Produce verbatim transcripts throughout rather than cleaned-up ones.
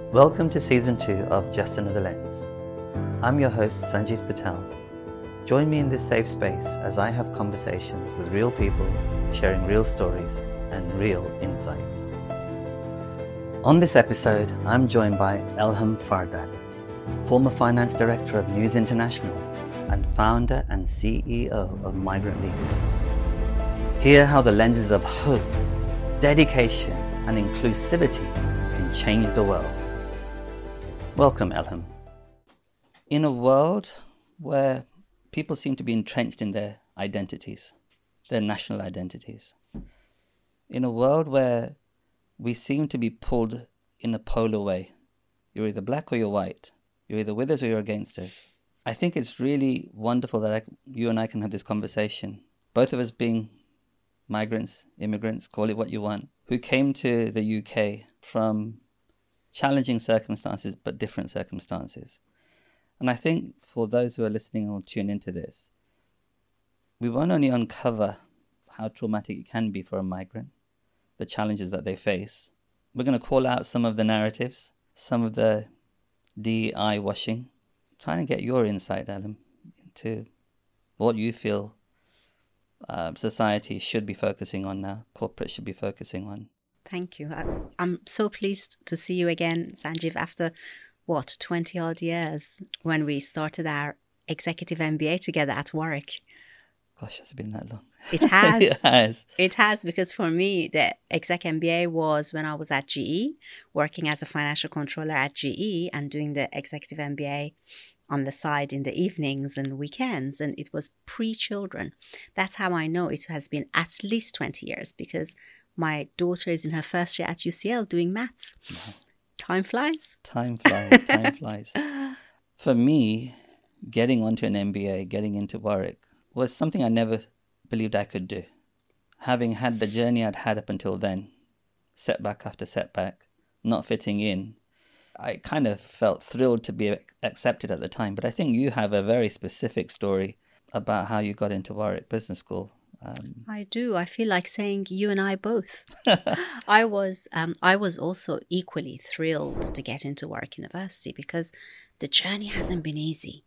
Welcome to Season two of Just Another Lens. I'm your host, Sanjeev Patel. Join me in this safe space as I have conversations with real people, sharing real stories and real insights. On this episode, I'm joined by Elham Fardad, former finance director of News International and founder and C E O of Migrant Leaders. Hear how the lenses of hope, dedication, and inclusivity can change the world. Welcome, Elham. In a world where people seem to be entrenched in their identities, their national identities, in a world where we seem to be pulled in a polar way, you're either black or you're white, you're either with us or you're against us, I think it's really wonderful that I, you and I can have this conversation, both of us being migrants, immigrants, call it what you want, who came to the U K from challenging circumstances, but different circumstances. And I think for those who are listening or tune into this, we won't only uncover how traumatic it can be for a migrant, the challenges that they face. We're going to call out some of the narratives, some of the D E I washing, trying to get your insight, Elham, into what you feel uh, society should be focusing on now, corporate should be focusing on. Thank you. I, I'm so pleased to see you again, Sanjeev, after, what, twenty odd years when we started our executive M B A together at Warwick. Gosh, it's been that long. It has. It has. It has, because for me, the exec M B A was when I was at G E, working as a financial controller at G E and doing the executive M B A on the side in the evenings and weekends. And it was pre-children. That's how I know it has been at least twenty years, because my daughter is in her first year at U C L doing maths. Wow. Time flies. Time flies. Time flies. For me, getting onto an M B A, getting into Warwick, was something I never believed I could do. Having had the journey I'd had up until then, setback after setback, not fitting in, I kind of felt thrilled to be accepted at the time. But I think you have a very specific story about how you got into Warwick Business School. Um, I do. I feel like saying you and I both. I was um, I was also equally thrilled to get into Warwick University, because the journey hasn't been easy.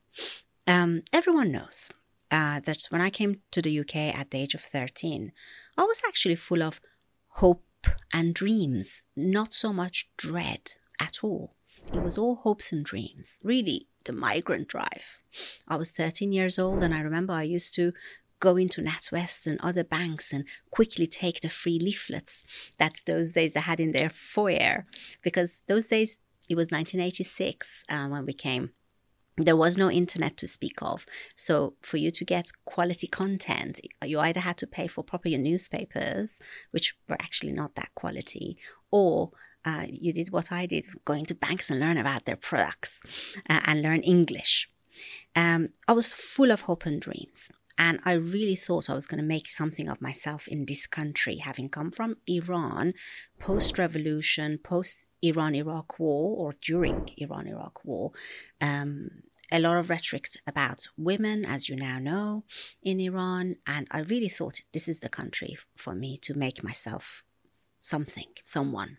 Um, everyone knows uh, that when I came to the U K at the age of thirteen, I was actually full of hope and dreams, not so much dread at all. It was all hopes and dreams, really the migrant drive. I was thirteen years old, and I remember I used to go into NatWest and other banks and quickly take the free leaflets that those days they had in their foyer. Because those days, it was nineteen eighty-six uh, when we came. There was no internet to speak of. So for you to get quality content, you either had to pay for proper newspapers, which were actually not that quality, or uh, you did what I did, go into banks and learn about their products uh, and learn English. Um, I was full of hope and dreams. And I really thought I was going to make something of myself in this country, having come from Iran, post-revolution, post-Iran-Iraq war, or during Iran-Iraq war. Um, a lot of rhetoric about women, as you now know, in Iran. And I really thought this is the country for me to make myself something, someone.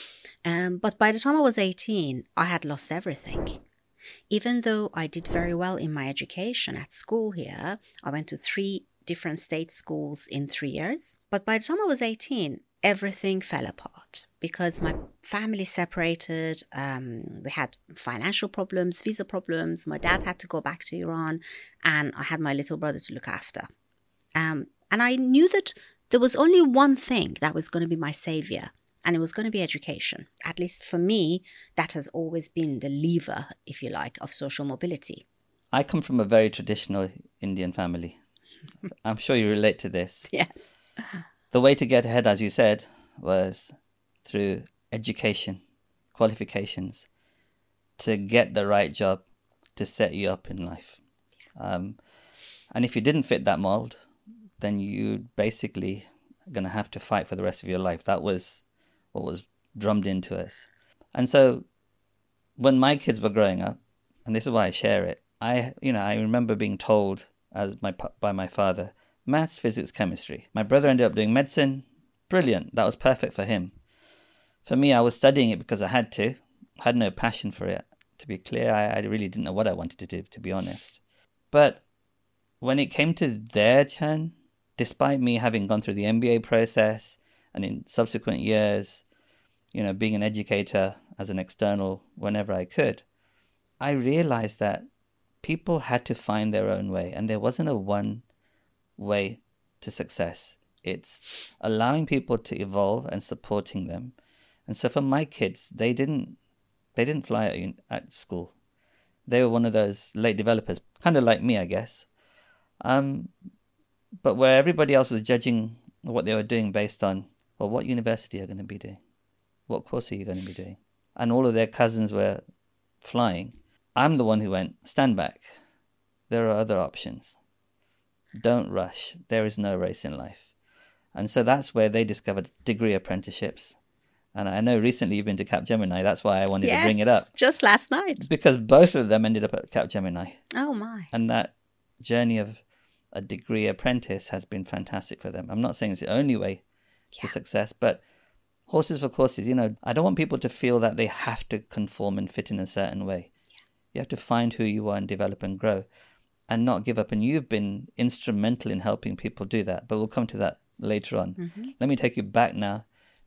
Um, but by the time I was eighteen, I had lost everything. Even though I did very well in my education at school here, I went to three different state schools in three years. But by the time I was eighteen, everything fell apart because my family separated. Um, we had financial problems, visa problems. My dad had to go back to Iran, and I had my little brother to look after. Um, and I knew that there was only one thing that was going to be my savior. And it was going to be education. At least for me, that has always been the lever, if you like, of social mobility. I come from a very traditional Indian family. I'm sure you relate to this. Yes. The way to get ahead, as you said, was through education, qualifications, to get the right job, to set you up in life. Um, and if you didn't fit that mold, then you basically are going to have to fight for the rest of your life. That was what was drummed into us. And so when my kids were growing up, and this is why I share it, I, you know, I remember being told as my by my father, maths, physics, chemistry. My brother ended up doing medicine. Brilliant. That was perfect for him. For me, I was studying it because I had to. had no passion for it. To be clear, I, I really didn't know what I wanted to do, to be honest. But when it came to their turn, despite me having gone through the M B A process and in subsequent years, you know, being an educator as an external whenever I could, I realized that people had to find their own way, and there wasn't a one way to success. It's allowing people to evolve and supporting them. And so for my kids, they didn't they didn't fly at, at school. They were one of those late developers, kind of like me, I guess. Um, but where everybody else was judging what they were doing based on, well, what university are you going to be doing? What course are you going to be doing? And all of their cousins were flying. I'm the one who went, stand back. There are other options. Don't rush. There is no race in life. And so that's where they discovered degree apprenticeships. And I know recently you've been to Capgemini. That's why I wanted yes, to bring it up. Just last night. Because both of them ended up at Capgemini. Oh, my. And that journey of a degree apprentice has been fantastic for them. I'm not saying it's the only way yeah. to success, but horses for courses, you know, I don't want people to feel that they have to conform and fit in a certain way. Yeah. You have to find who you are and develop and grow and not give up. And you've been instrumental in helping people do that. But we'll come to that later on. Mm-hmm. Let me take you back now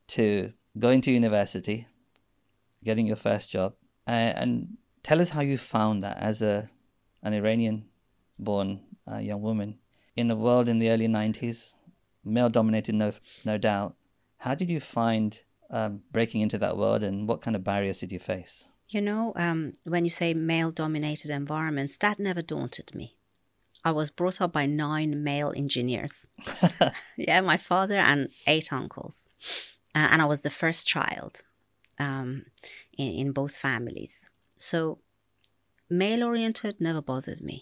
to going to university, getting your first job, uh, and tell us how you found that as a an Iranian-born uh, young woman in a world in the early nineties, male-dominated, no no doubt. How did you find um, breaking into that world, and what kind of barriers did you face? You know, um, when you say male-dominated environments, that never daunted me. I was brought up by nine male engineers. Yeah, my father and eight uncles. Uh, and I was the first child um, in, in both families. So male-oriented never bothered me.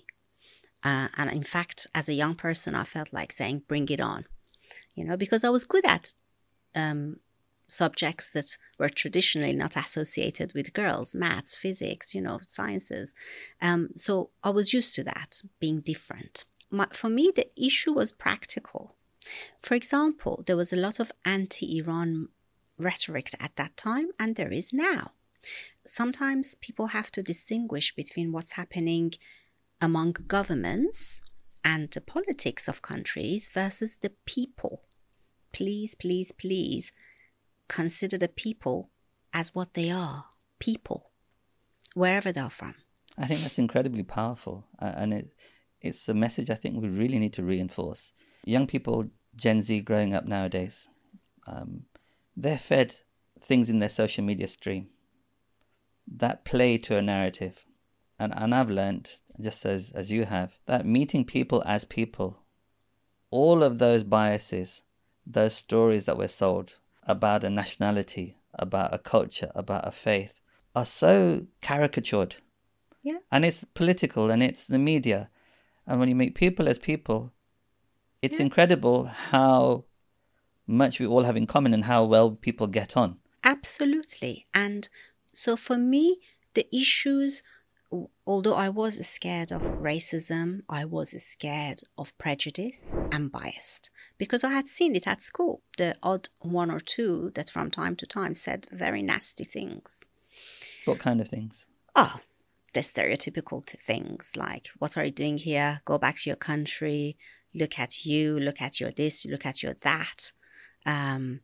Uh, and in fact, as a young person, I felt like saying, bring it on. You know, because I was good at um, subjects that were traditionally not associated with girls, maths, physics, you know, sciences. Um, so I was used to that, being different. My, for me, the issue was practical. For example, there was a lot of anti-Iran rhetoric at that time, and there is now. Sometimes people have to distinguish between what's happening among governments and the politics of countries versus the people. Please, please, please consider the people as what they are, people, wherever they're from. I think that's incredibly powerful, uh, and it it's a message I think we really need to reinforce. Young people, Gen Z growing up nowadays, um, they're fed things in their social media stream that play to a narrative. And and I've learned, just as, as you have, that meeting people as people, all of those biases, those stories that were sold about a nationality, about a culture, about a faith, are so caricatured. Yeah. And it's political and it's the media. And when you meet people as people, it's yeah. incredible how much we all have in common and how well people get on. Absolutely. And so for me, the issues, although I was scared of racism, I was scared of prejudice and biased because I had seen it at school. The odd one or two that from time to time said very nasty things. What kind of things? Oh, the stereotypical t- things like, what are you doing here? Go back to your country. Look at you. Look at your this. Look at your that. Um,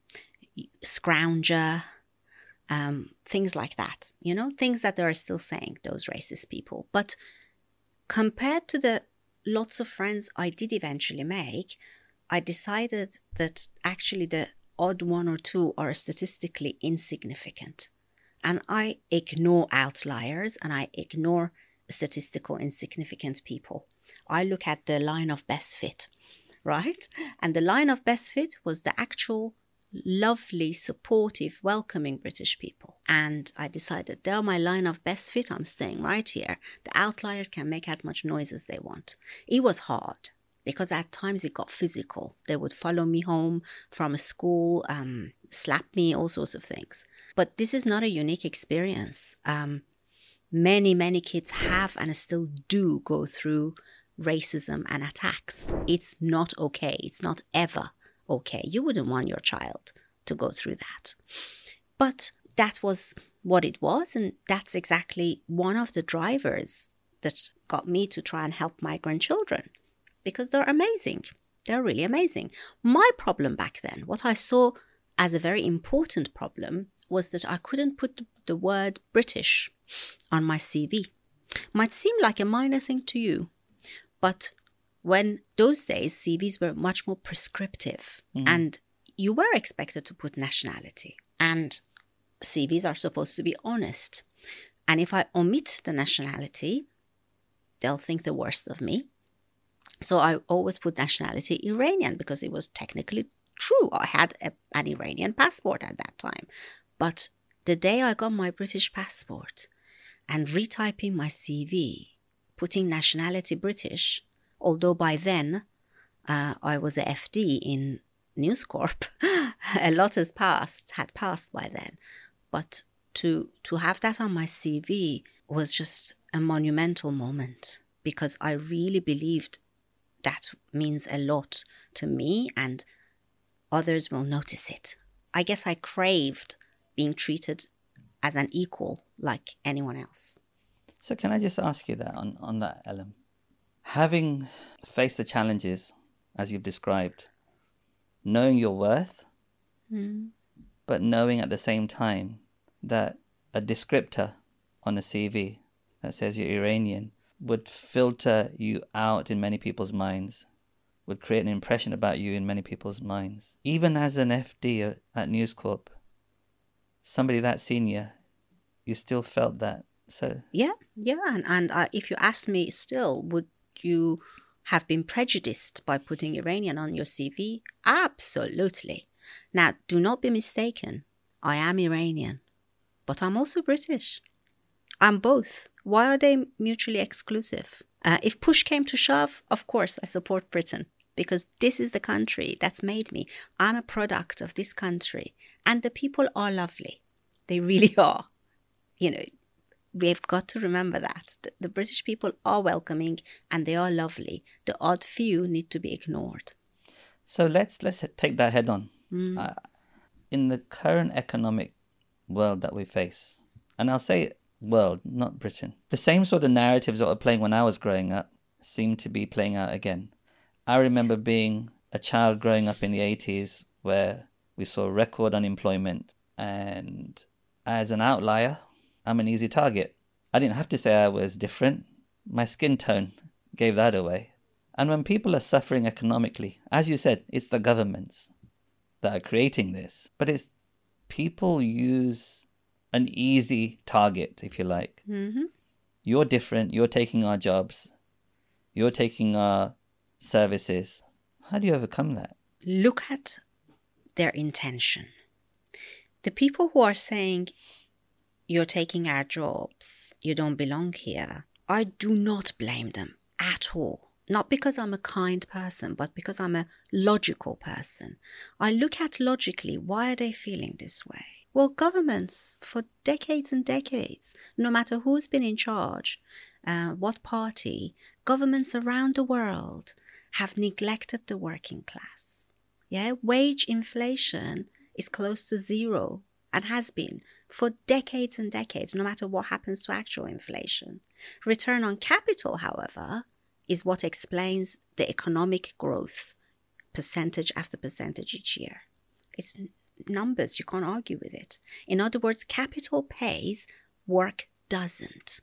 scrounger. Um, things like that, you know, things that they are still saying, those racist people. But compared to the lots of friends I did eventually make, I decided that actually the odd one or two are statistically insignificant. And I ignore outliers and I ignore statistical insignificant people. I look at the line of best fit, right? And the line of best fit was the actual lovely, supportive, welcoming British people. And I decided they're my line of best fit. I'm staying right here. The outliers can make as much noise as they want. It was hard because at times it got physical. They would follow me home from school, um, slap me, all sorts of things. But this is not a unique experience. Um, many, many kids have and still do go through racism and attacks. It's not okay. It's not ever okay. You wouldn't want your child to go through that. But that was what it was. And that's exactly one of the drivers that got me to try and help migrant children, because they're amazing. They're really amazing. My problem back then, what I saw as a very important problem, was that I couldn't put the word British on my C V. Might seem like a minor thing to you, but when those days C Vs were much more prescriptive, mm. and you were expected to put nationality, and C Vs are supposed to be honest. And if I omit the nationality, they'll think the worst of me. So I always put nationality Iranian, because it was technically true. I had a, an Iranian passport at that time. But the day I got my British passport and retyping my C V, putting nationality British, although by then uh, I was a F D in News Corp, a lot has passed, had passed by then. But to to have that on my C V was just a monumental moment, because I really believed that means a lot to me and others will notice it. I guess I craved being treated as an equal like anyone else. So can I just ask you that on, on that, Ellen? Having faced the challenges, as you've described, knowing your worth, mm. but knowing at the same time that a descriptor on a C V that says you're Iranian would filter you out in many people's minds, would create an impression about you in many people's minds. Even as an F D at News Corp, somebody that senior, you still felt that. So yeah, yeah, and and uh, if you ask me still, would you have been prejudiced by putting Iranian on your C V? Absolutely. Now, do not be mistaken. I am Iranian, but I'm also British. I'm both. Why are they mutually exclusive? Uh, if push came to shove, of course, I support Britain, because this is the country that's made me. I'm a product of this country, and the people are lovely. They really are. You know, we've got to remember that. The, the British people are welcoming and they are lovely. The odd few need to be ignored. So let's let's take that head on. Mm. Uh, in the current economic world that we face, and I'll say world, not Britain, the same sort of narratives that were playing when I was growing up seem to be playing out again. I remember being a child growing up in the eighties where we saw record unemployment, and as an outlier, I'm an easy target. I didn't have to say I was different. My skin tone gave that away. And when people are suffering economically, as you said, it's the governments that are creating this. But it's people use an easy target, if you like. Mm-hmm. You're different. You're taking our jobs. You're taking our services. How do you overcome that? Look at their intention. The people who are saying, you're taking our jobs, you don't belong here, I do not blame them at all. Not because I'm a kind person, but because I'm a logical person. I look at logically, why are they feeling this way? Well, governments for decades and decades, no matter who's been in charge, uh, what party, governments around the world have neglected the working class. Yeah, wage inflation is close to zero and has been for decades and decades, no matter what happens to actual inflation. Return on capital, however, is what explains the economic growth, percentage after percentage each year. It's numbers, you can't argue with it. In other words, capital pays, work doesn't.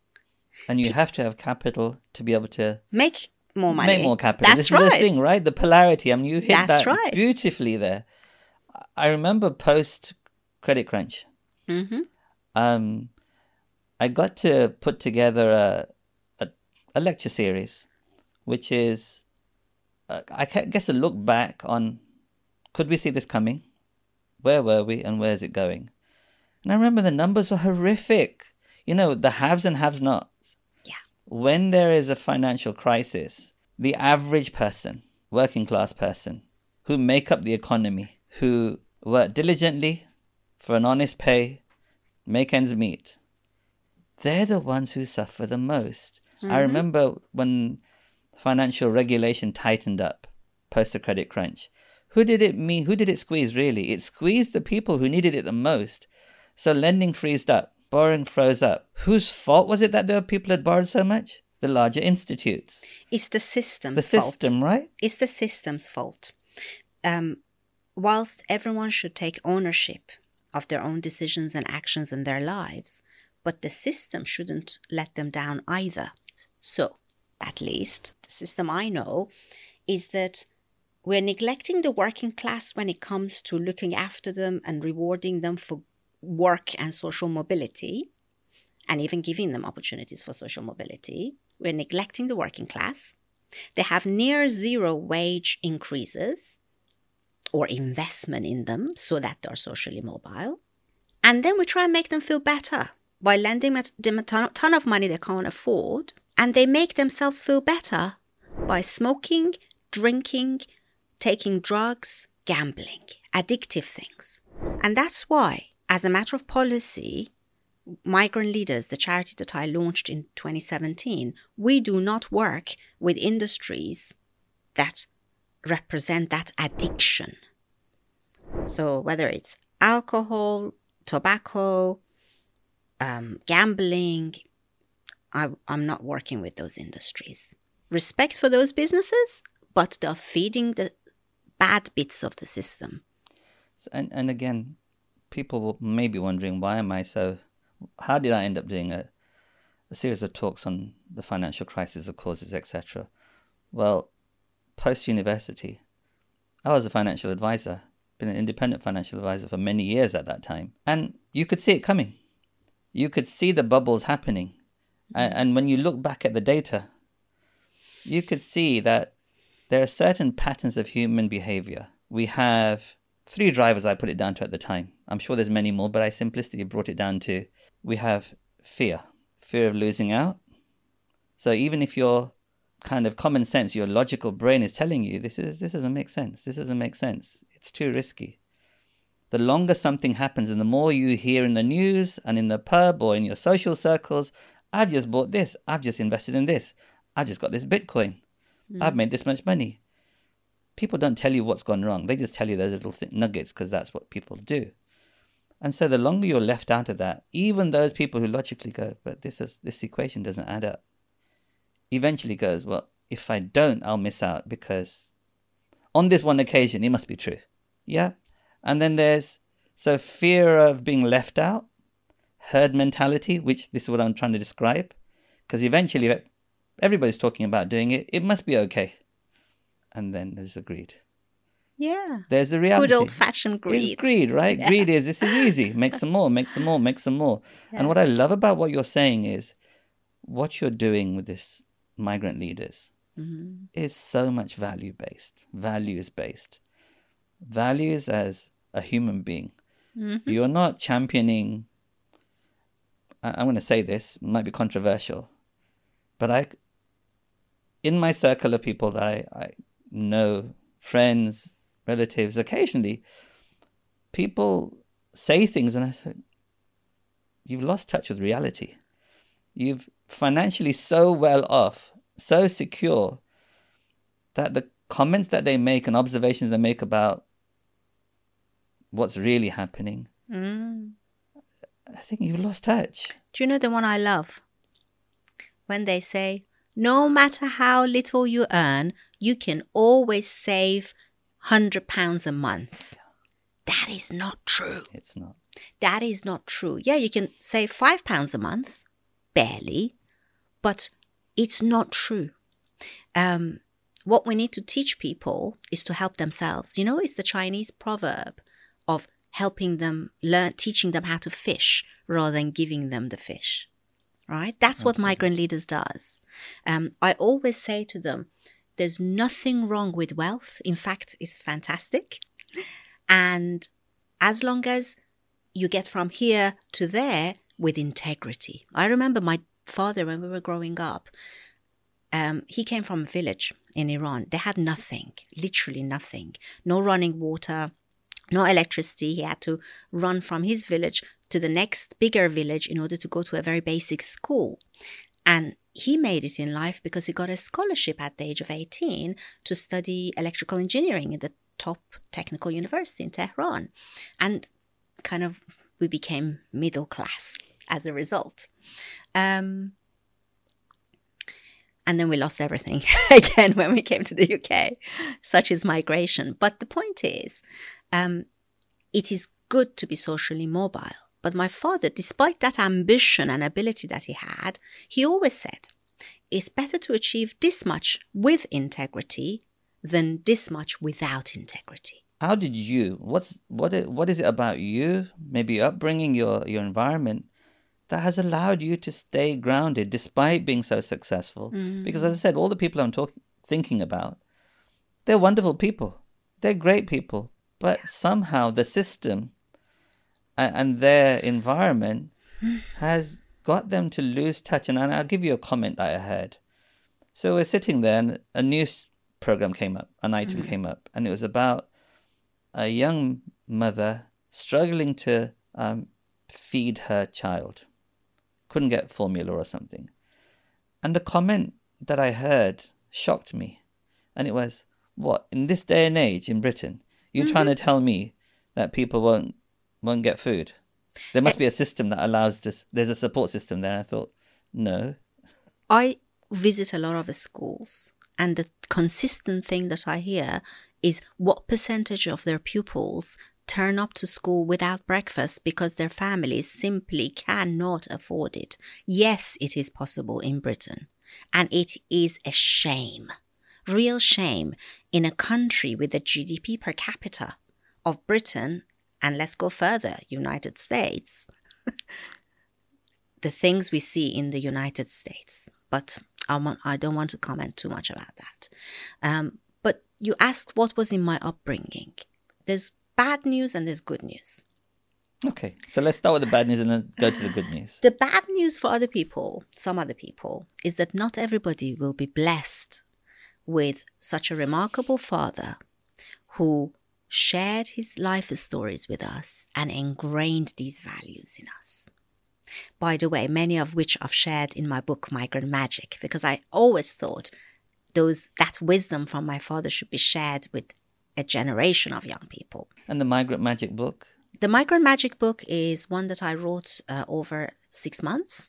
And you have to have capital to be able to make more money. Make more capital. That's this right. is the thing, right? The polarity. I mean, you hit That's that right. beautifully there. I remember post Credit Crunch. Mm-hmm. Um, I got to put together a a, a lecture series, which is, uh, I guess, a look back on, could we see this coming? Where were we and where is it going? And I remember the numbers were horrific. You know, the haves and have-nots. Yeah. When there is a financial crisis, the average person, working class person, who make up the economy, who work diligently for an honest pay, make ends meet, they're the ones who suffer the most. Mm-hmm. I remember when financial regulation tightened up post the credit crunch. Who did it mean? Who did it squeeze, really? It squeezed the people who needed it the most. So lending freezed up, borrowing froze up. Whose fault was it that there were people that borrowed so much? The larger institutes. It's the system's the system, fault. right? It's the system's fault. Um, whilst everyone should take ownership of their own decisions and actions in their lives, but the system shouldn't let them down either. So, at least, the system I know is that we're neglecting the working class when it comes to looking after them and rewarding them for work and social mobility, and even giving them opportunities for social mobility. We're neglecting the working class. They have near zero wage increases or investment in them so that they're socially mobile. And then we try and make them feel better by lending them a ton, ton of money they can't afford. And they make themselves feel better by smoking, drinking, taking drugs, gambling, addictive things. And that's why, as a matter of policy, Migrant Leaders, the charity that I launched in twenty seventeen, we do not work with industries that represent that addiction. So whether it's alcohol, tobacco, um, gambling, I, I'm not working with those industries. Respect for those businesses, but they're feeding the bad bits of the system. And and again, people may be wondering, why am I so... How did I end up doing a, a series of talks on the financial crisis, the causes, et cetera? Well, post-university, I was a financial advisor, been an independent financial advisor for many years at that time. And you could see it coming. You could see the bubbles happening. Mm-hmm. And, and when you look back at the data, you could see that there are certain patterns of human behavior. We have three drivers I put it down to at the time. I'm sure there's many more, but I simplistically brought it down to, we have fear, fear of losing out. So even if your kind of common sense, your logical brain is telling you, this is this doesn't make sense, this doesn't make sense, it's too risky. The longer something happens and the more you hear in the news and in the pub or in your social circles, I've just bought this, I've just invested in this, I just got this Bitcoin, mm. I've made this much money. People don't tell you what's gone wrong. They just tell you those little th- nuggets because that's what people do. And so the longer you're left out of that, even those people who logically go, but this is, this equation doesn't add up, eventually goes, well, if I don't, I'll miss out because on this one occasion, it must be true. Yeah. And then there's, so fear of being left out, herd mentality, which this is what I'm trying to describe, because eventually everybody's talking about doing it. It must be okay. And then there's the greed. Yeah. There's the reality. Good old-fashioned greed. It's greed, right? Yeah. Greed is, this is easy. Make some more, make some more, make some more. Yeah. And what I love about what you're saying is what you're doing with this Migrant Leaders mm-hmm. is so much value-based, values-based. Values as a human being. Mm-hmm. You're not championing, I, I'm going to say this, it might be controversial, but I, in my circle of people that I, I know, friends, relatives, occasionally people say things and I say, you've lost touch with reality. You've financially so well off, so secure, that the comments that they make and observations they make about what's really happening, mm. I think you've lost touch. Do you know the one I love? When they say, no matter how little you earn, you can always save one hundred pounds a month. That is not true. It's not. That is not true. Yeah, you can save five pounds a month, barely, but it's not true. Um, what we need to teach people is to help themselves. You know, it's the Chinese proverb of helping them learn, teaching them how to fish rather than giving them the fish. Right? That's Absolutely. What Migrant Leaders does. Um, I always say to them, there's nothing wrong with wealth. In fact, it's fantastic. And as long as you get from here to there with integrity. I remember my father, when we were growing up, um, he came from a village in Iran. They had nothing, literally nothing. No running water, no electricity. He had to run from his village to the next bigger village in order to go to a very basic school. And he made it in life because he got a scholarship at the age of eighteen to study electrical engineering at the top technical university in Tehran. And kind of we became middle class as a result. Um, and then we lost everything again when we came to the U K. Such is migration. But the point is, um, it is good to be socially mobile. But my father, despite that ambition and ability that he had, he always said, it's better to achieve this much with integrity than this much without integrity. How did you, what's, what, what is it about you, maybe your upbringing, your, your environment, that has allowed you to stay grounded despite being so successful? Mm. Because as I said, all the people I'm talking, thinking about, they're wonderful people. They're great people. But yeah. somehow the system and, and their environment has got them to lose touch. And I'll give you a comment that I heard. So we're sitting there and a news program came up, an item mm. came up, and it was about a young mother struggling to um, feed her child. Couldn't get formula or something. And the comment that I heard shocked me. And it was, what, in this day and age in Britain, you're mm-hmm. trying to tell me that people won't won't get food? There must be a system that allows this. There's a support system there. I thought, no. I visit a lot of schools, and the consistent thing that I hear is what percentage of their pupils turn up to school without breakfast because their families simply cannot afford it. Yes, it is possible in Britain, and it is a shame, real shame, in a country with a G D P per capita of Britain, and let's go further, United States. The things we see in the United States, but I, want, I don't want to comment too much about that. Um, but you asked what was in my upbringing. There's bad news and there's good news. Okay, so let's start with the bad news and then go to the good news. The bad news for other people, some other people, is that not everybody will be blessed with such a remarkable father who shared his life stories with us and ingrained these values in us. By the way, many of which I've shared in my book, Migrant Magic, because I always thought those that wisdom from my father should be shared with a generation of young people. And the Migrant Magic book? The Migrant Magic book is one that I wrote uh, over six months.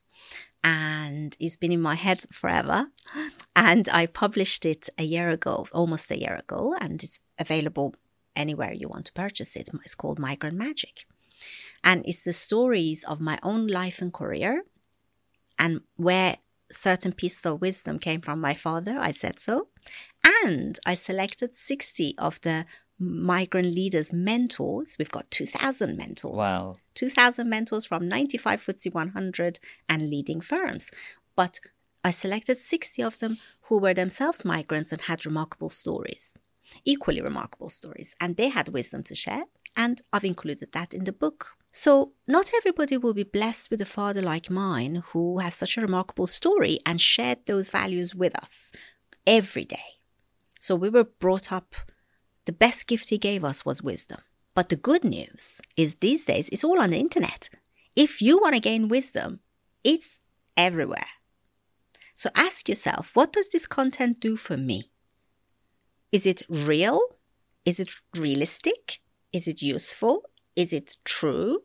And it's been in my head forever. And I published it a year ago, almost a year ago, and it's available anywhere you want to purchase it. It's called Migrant Magic. And it's the stories of my own life and career, and where certain pieces of wisdom came from my father. I said so. And I selected sixty of the migrant leaders' mentors. We've got two thousand mentors. Wow. two thousand mentors from ninety-five F T S E one hundred and leading firms. But I selected sixty of them who were themselves migrants and had remarkable stories, equally remarkable stories. And they had wisdom to share. And I've included that in the book. So not everybody will be blessed with a father like mine who has such a remarkable story and shared those values with us every day. So we were brought up, the best gift he gave us was wisdom. But the good news is these days it's all on the internet. If you want to gain wisdom, it's everywhere. So ask yourself, what does this content do for me? Is it real? Is it realistic? Is it useful? Is it true?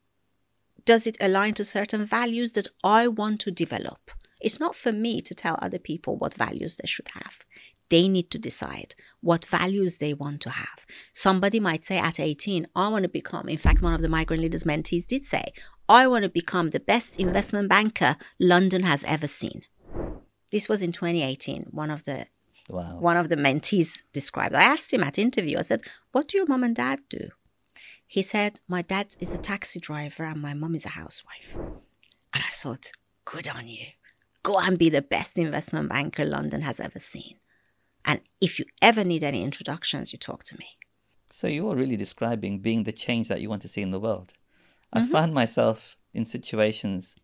Does it align to certain values that I want to develop? It's not for me to tell other people what values they should have. They need to decide what values they want to have. Somebody might say at eighteen, I want to become, in fact, one of the Migrant Leaders mentees did say, I want to become the best investment banker London has ever seen. This was in twenty eighteen, one of the Wow. One of the mentees described. I asked him at interview, I said, what do your mom and dad do? He said, my dad is a taxi driver and my mom is a housewife. And I thought, good on you. Go and be the best investment banker London has ever seen. And if you ever need any introductions, you talk to me. So you're really describing being the change that you want to see in the world. Mm-hmm. I found myself in situations,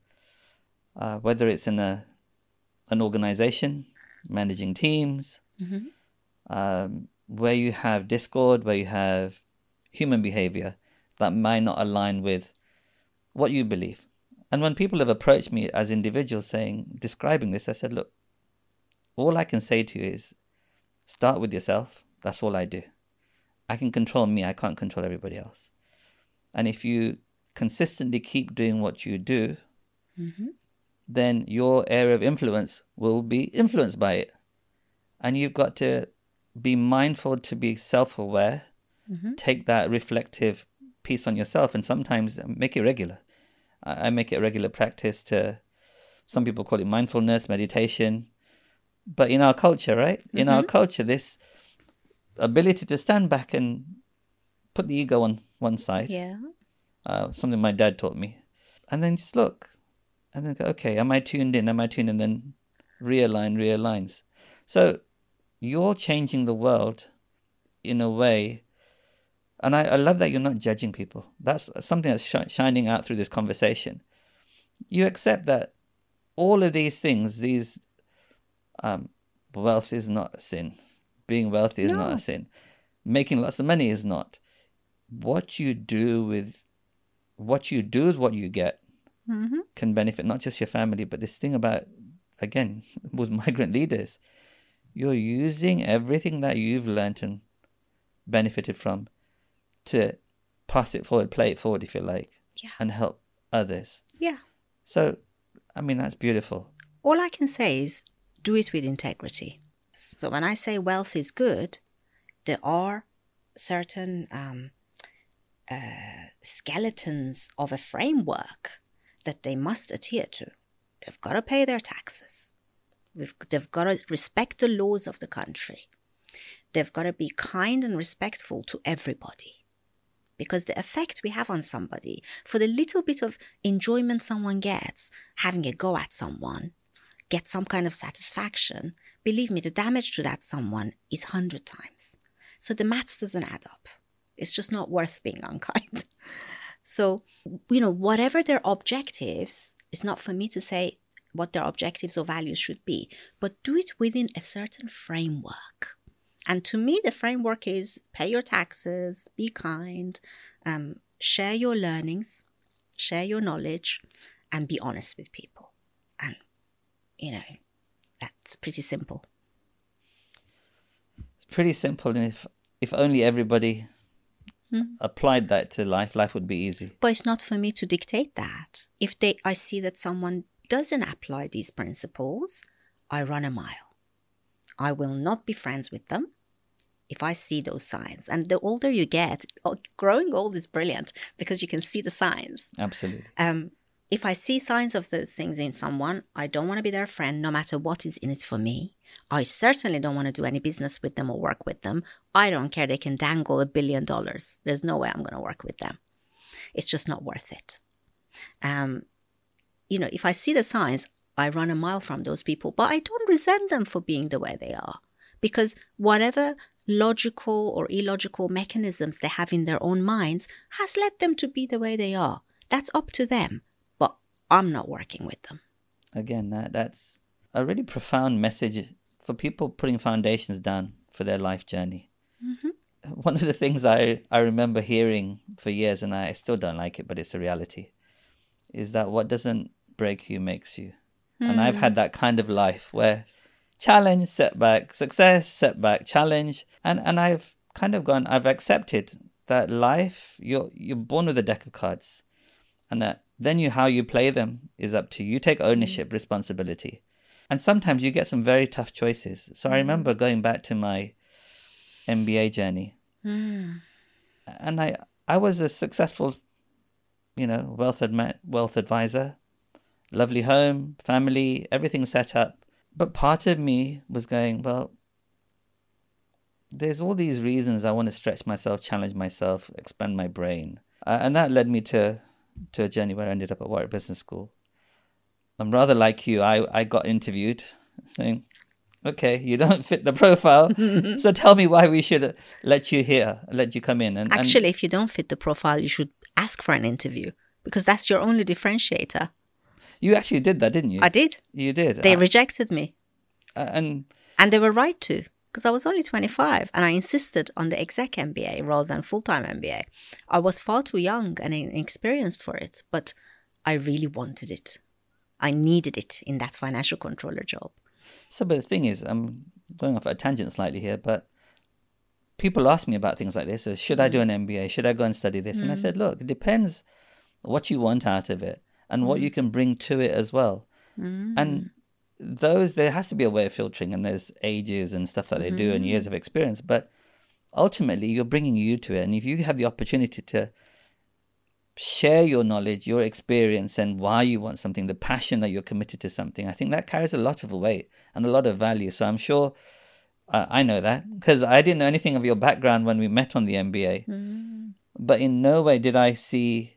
uh, whether it's in a an organization, managing teams, mm-hmm. um, where you have discord, where you have human behavior that might not align with what you believe. And when people have approached me as individuals saying, describing this, I said, look, all I can say to you is start with yourself. That's all I do. I can control me. I can't control everybody else. And if you consistently keep doing what you do, Mm-hmm. then your area of influence will be influenced by it. And you've got to be mindful to be self-aware, Mm-hmm. take that reflective piece on yourself, and sometimes make it regular. I I make it a regular practice to, some people call it mindfulness, meditation. But in our culture, right? In our Mm-hmm. culture, this ability to stand back and put the ego on one side, Yeah. uh, something my dad taught me, and then just look, and then go, okay, am I tuned in? Am I tuned in? And then realign, realigns. So you're changing the world in a way, and I, I love that you're not judging people. That's something that's sh- shining out through this conversation. You accept that all of these things, these um, wealth is not a sin. Being wealthy is not No. a sin. Making lots of money is not. What you do with what you do with what you get Mm-hmm. can benefit not just your family, but this thing about, again, with migrant leaders, you're using everything that you've learned and benefited from to pass it forward, play it forward, if you like, Yeah. and help others. Yeah. So, I mean, that's beautiful. All I can say is do it with integrity. So when I say wealth is good, there are certain um, uh, skeletons of a framework that they must adhere to. They've got to pay their taxes. We've, they've got to respect the laws of the country. They've got to be kind and respectful to everybody. Because the effect we have on somebody, for the little bit of enjoyment someone gets, having a go at someone, get some kind of satisfaction, believe me, the damage to that someone is one hundred times. So the maths doesn't add up. It's just not worth being unkind. So, you know, whatever their objectives, it's not for me to say what their objectives or values should be, but do it within a certain framework. And to me, the framework is pay your taxes, be kind, um, share your learnings, share your knowledge, and be honest with people. And, you know, that's pretty simple. It's pretty simple, and if if only everybody Hmm. applied that to life, life would be easy. But it's not for me to dictate that. If they, I see that someone doesn't apply these principles, I run a mile. I will not be friends with them if I see those signs. And the older you get, growing old is brilliant because you can see the signs. Absolutely. Um, if I see signs of those things in someone, I don't want to be their friend no matter what is in it for me. I certainly don't want to do any business with them or work with them. I don't care. They can dangle a billion dollars. There's no way I'm going to work with them. It's just not worth it. Um, you know, if I see the signs, I run a mile from those people, but I don't resent them for being the way they are, because whatever logical or illogical mechanisms they have in their own minds has led them to be the way they are. That's up to them, but I'm not working with them. Again, that that's a really profound message for people putting foundations down for their life journey. Mm-hmm. One of the things I, I remember hearing for years, and I still don't like it, but it's a reality, is that what doesn't break you makes you. Mm. And I've had that kind of life where challenge, setback, success, setback, challenge. And, and I've kind of gone, I've accepted that life, you're, you're born with a deck of cards. And that then you how you play them is up to you. You take ownership, mm. responsibility. And sometimes you get some very tough choices. So mm. I remember going back to my M B A journey. Mm. And I I was a successful, you know, wealth, admi- wealth advisor. Lovely home, family, everything set up. But part of me was going, well, there's all these reasons I want to stretch myself, challenge myself, expand my brain. Uh, and that led me to, to a journey where I ended up at Warwick Business School. I'm rather like you. I, I got interviewed saying, okay, you don't fit the profile, so tell me why we should let you here, let you come in. And Actually, and if you don't fit the profile, you should ask for an interview because that's your only differentiator. You actually did that, didn't you? I did. You did. They uh, rejected me. Uh, and and they were right to, because I was only twenty-five and I insisted on the exec M B A rather than full-time M B A. I was far too young and inexperienced for it, but I really wanted it. I needed it in that financial controller job. So, but the thing is, I'm going off a tangent slightly here, but people ask me about things like this. So should mm. I do an M B A? Should I go and study this? Mm. And I said, look, it depends what you want out of it, and what Mm. you can bring to it as well. Mm. And those, there has to be a way of filtering, and there's ages and stuff that they do and years of experience. But ultimately, you're bringing you to it. And if you have the opportunity to share your knowledge, your experience, and why you want something, the passion that you're committed to something, I think that carries a lot of weight and a lot of value. So I'm sure uh, I know that, because I didn't know anything of your background when we met on the M B A. Mm. But in no way did I see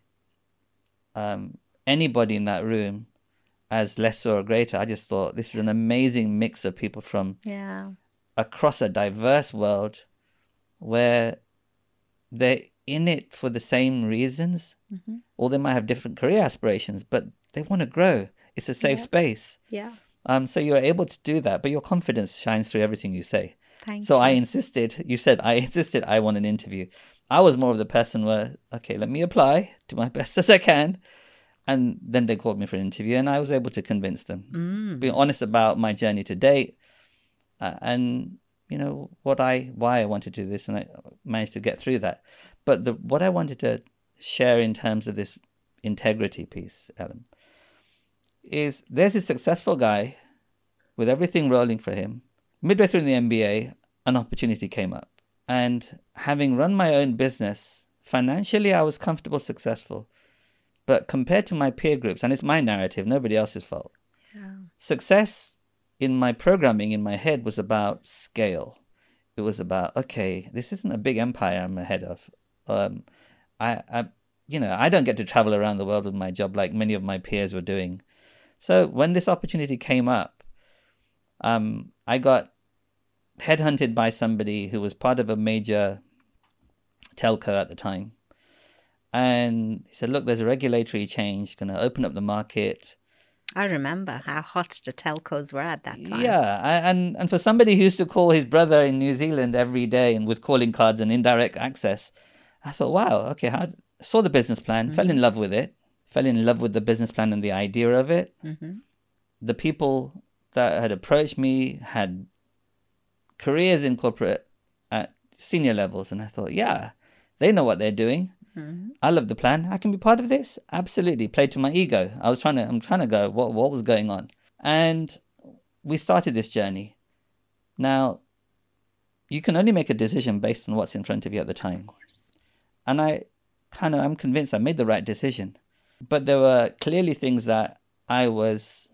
um, anybody in that room as lesser or greater. I just thought this is an amazing mix of people from Yeah. across a diverse world, where they're in it for the same reasons, Mm-hmm. or they might have different career aspirations, but they want to grow. It's a safe Yeah. space. Yeah. Um, so you're able to do that, but your confidence shines through everything you say. Thank So you. I insisted, you said, I insisted I want an interview. I was more of the person where, okay, let me apply, do my best as I can. And then they called me for an interview, and I was able to convince them, Mm. being honest about my journey to date, uh, and, you know, what I, why I wanted to do this, and I managed to get through that. But the, what I wanted to share in terms of this integrity piece, Ellen, is there's a successful guy with everything rolling for him. Midway through the M B A, an opportunity came up. And having run my own business, financially I was comfortable, successful. But compared to my peer groups, and it's my narrative, nobody else's fault. Yeah. Success in my programming in my head was about scale. It was about, okay, this isn't a big empire I'm ahead of. Um, I, I, you know, I don't get to travel around the world with my job like many of my peers were doing. So when this opportunity came up, um, I got headhunted by somebody who was part of a major telco at the time. And he said, look, there's a regulatory change going to open up the market. I remember how hot the telcos were at that time. Yeah. And, and for somebody who used to call his brother in New Zealand every day and with calling cards and indirect access, I thought, wow, okay, how, saw the business plan, mm-hmm. fell in love with it, fell in love with the business plan and the idea of it. Mm-hmm. The people that had approached me had careers in corporate at senior levels. And I thought, yeah, they know what they're doing. Mm-hmm. I love the plan. I can be part of this. Absolutely. Played to my ego. I was trying to, I'm trying to go, what, what was going on? And we started this journey. Now, you can only make a decision based on what's in front of you at the time. Of course. And I kind of, I'm convinced I made the right decision. But there were clearly things that I was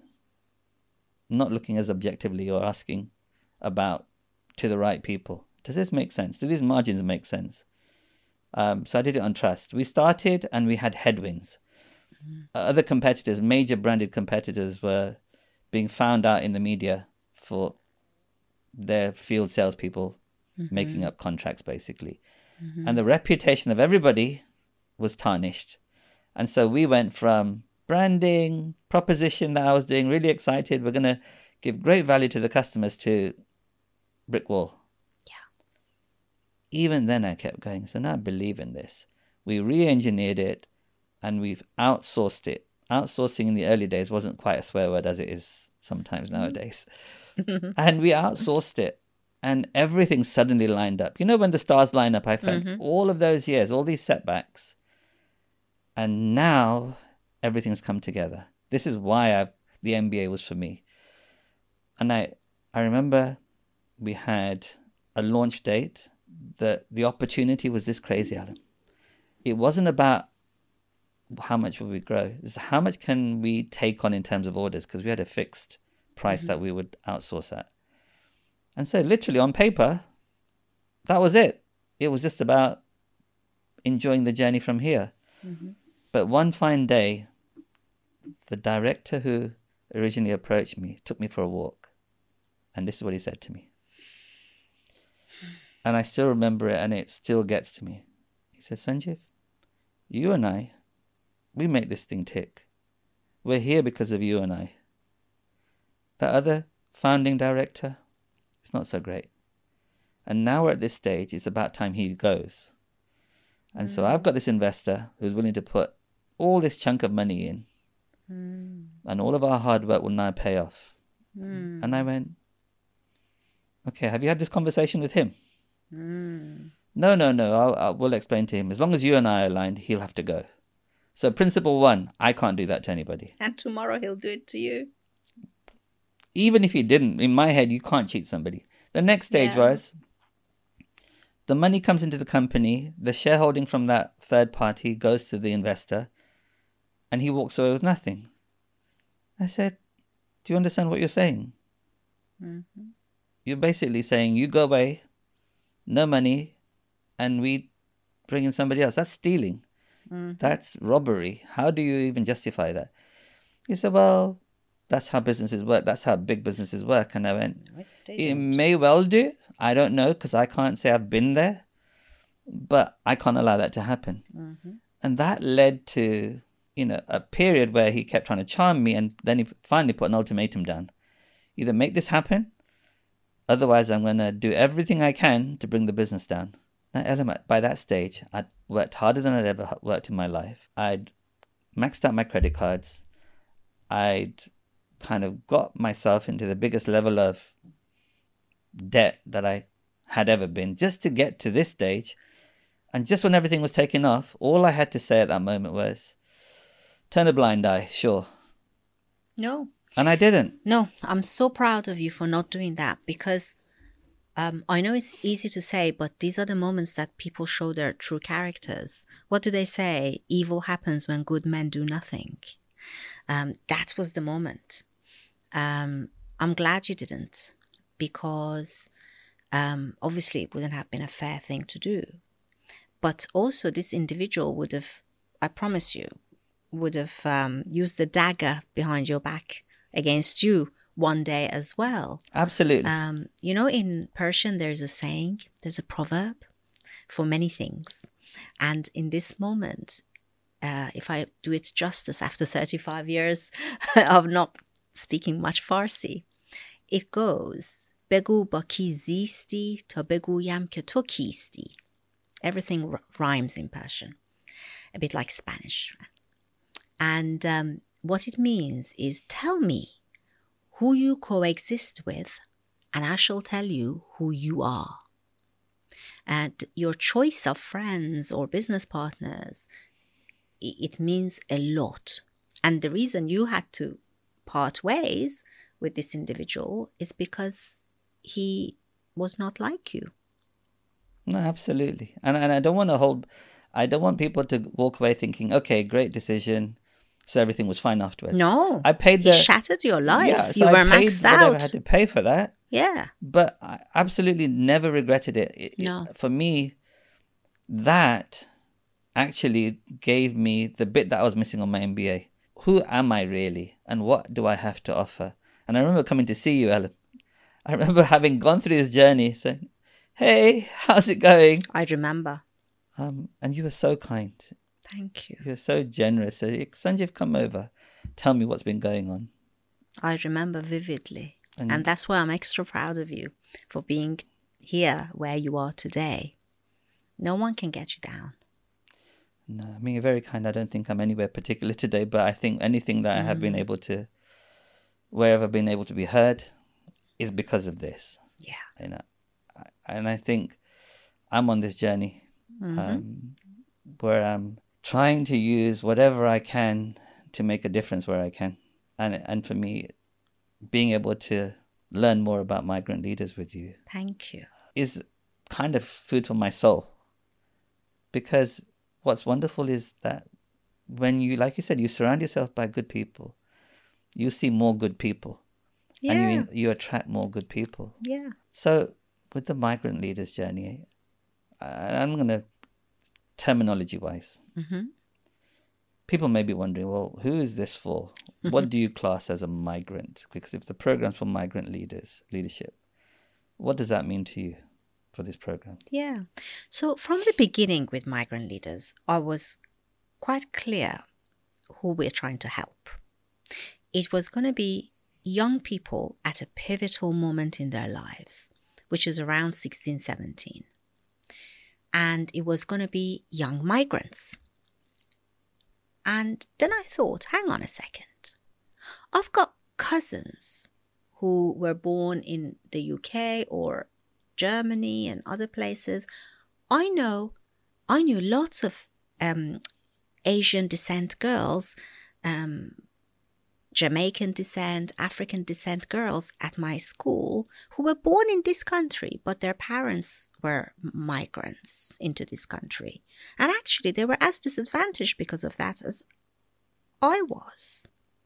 not looking as objectively or asking about to the right people. Does this make sense? Do these margins make sense? Um, so I did it on trust. We started and we had headwinds. Mm-hmm. Uh, other competitors, major branded competitors, were being found out in the media for their field salespeople mm-hmm. making up contracts, basically. Mm-hmm. And the reputation of everybody was tarnished. And so we went from branding, proposition that I was doing, really excited, we're going to give great value to the customers, to brick wall. Even then I kept going, so now I believe in this. We re-engineered it and we've outsourced it. Outsourcing in the early days wasn't quite a swear word as it is sometimes nowadays. And we outsourced it and everything suddenly lined up. You know, when the stars line up, I felt mm-hmm. all of those years, all these setbacks. And now everything's come together. This is why I, the M B A was for me. And I, I remember we had a launch date. The the opportunity was this crazy, Alan. It wasn't about how much will we grow. It's how much can we take on in terms of orders, because we had a fixed price mm-hmm. that we would outsource at. And so literally on paper, that was it. It was just about enjoying the journey from here. Mm-hmm. But one fine day, the director who originally approached me took me for a walk. And this is what he said to me. And I still remember it, and it still gets to me. He said, Sanjeev, you and I, we make this thing tick. We're here because of you and I. That other founding director, it's not so great. And now we're at this stage, it's about time he goes. And mm. so I've got this investor who's willing to put all this chunk of money in. Mm. And all of our hard work will now pay off. Mm. And I went, okay, have you had this conversation with him? Mm. No, no, no. I'll, I'll, we'll explain to him. As long as you and I are aligned, he'll have to go. So principle one, I can't do that to anybody. And tomorrow he'll do it to you. Even if he didn't, in my head, you can't cheat somebody. The next stage Yeah. was the money comes into the company, the shareholding from that third party goes to the investor, and he walks away with nothing. I said, do you understand what you're saying? Mm-hmm. You're basically saying you go away, no money, and we bring in somebody else. That's stealing. Mm-hmm. That's robbery. How do you even justify that? He said, well, that's how businesses work. That's how big businesses work. And I went, No, they it don't. may well do. I don't know, because I can't say I've been there. But I can't allow that to happen. Mm-hmm. And that led to, you know, a period where he kept trying to charm me. And then he finally put an ultimatum down. Either make this happen, otherwise I'm going to do everything I can to bring the business down. Now, Ellen, by that stage, I'd worked harder than I'd ever worked in my life. I'd maxed out my credit cards. I'd kind of got myself into the biggest level of debt that I had ever been, just to get to this stage. And just when everything was taking off, all I had to say at that moment was, turn a blind eye, sure. No. And I didn't. No, I'm so proud of you for not doing that, because um, I know it's easy to say, but these are the moments that people show their true characters. What do they say? Evil happens when good men do nothing. Um, that was the moment. Um, I'm glad you didn't, because um, obviously it wouldn't have been a fair thing to do. But also this individual would have, I promise you, would have um, used the dagger behind your back against you one day as well. Absolutely. Um, you know, in Persian, there's a saying, there's a proverb for many things. And in this moment, uh, if I do it justice after thirty-five years of not speaking much Farsi, it goes, Begu ba ki zisti ta beguyam ke to kisti. Everything r- rhymes in Persian, a bit like Spanish. And um, what it means is, tell me who you coexist with, and I shall tell you who you are. And your choice of friends or business partners, it means a lot. And the reason you had to part ways with this individual is because he was not like you. No, absolutely. And and I don't want to hold, I don't want people to walk away thinking, okay, great decision, so everything was fine afterwards. No. I paid the... He shattered your life. Yeah, so you I were paid maxed whatever out. I had to pay for that. Yeah. But I absolutely never regretted it. It- No. it- For me, that actually gave me the bit that I was missing on my M B A. Who am I really? And what do I have to offer? And I remember coming to see you, Ellen. I remember having gone through this journey saying, hey, how's it going? I remember. Um, and you were so kind. Thank you. You were so generous. So, Sanjeev, come over. Tell me what's been going on. I remember vividly. And- And that's why I'm extra proud of you for being here where you are today. No one can get you down. No, I mean, you're very kind. I don't think I'm anywhere particular today, but I think anything that I have been able to, wherever I've been able to be heard, is because of this. Yeah. You know, I- and I think I'm on this journey Mm-hmm. um, where I'm trying to use whatever I can to make a difference where I can. And and for me, being able to learn more about migrant leaders with you Thank you. is kind of food for my soul. Because what's wonderful is that when you, like you said, you surround yourself by good people, you see more good people. Yeah. And you you attract more good people. Yeah. So with the migrant leaders journey, I- I'm going to, terminology-wise, Mm-hmm. people may be wondering, well, who is this for? What do you class as a migrant? Because if the program's for migrant leaders, leadership, what does that mean to you for this program? Yeah. So from the beginning with migrant leaders, I was quite clear who we're trying to help. It was going to be young people at a pivotal moment in their lives, which is around sixteen, seventeen. And it was going to be young migrants. And then I thought, hang on a second. I've got cousins who were born in the U K or Germany and other places. I know, I knew lots of um, Asian descent girls, um, Jamaican descent, African descent girls at my school who were born in this country, but their parents were migrants into this country. And actually, they were as disadvantaged because of that as I was.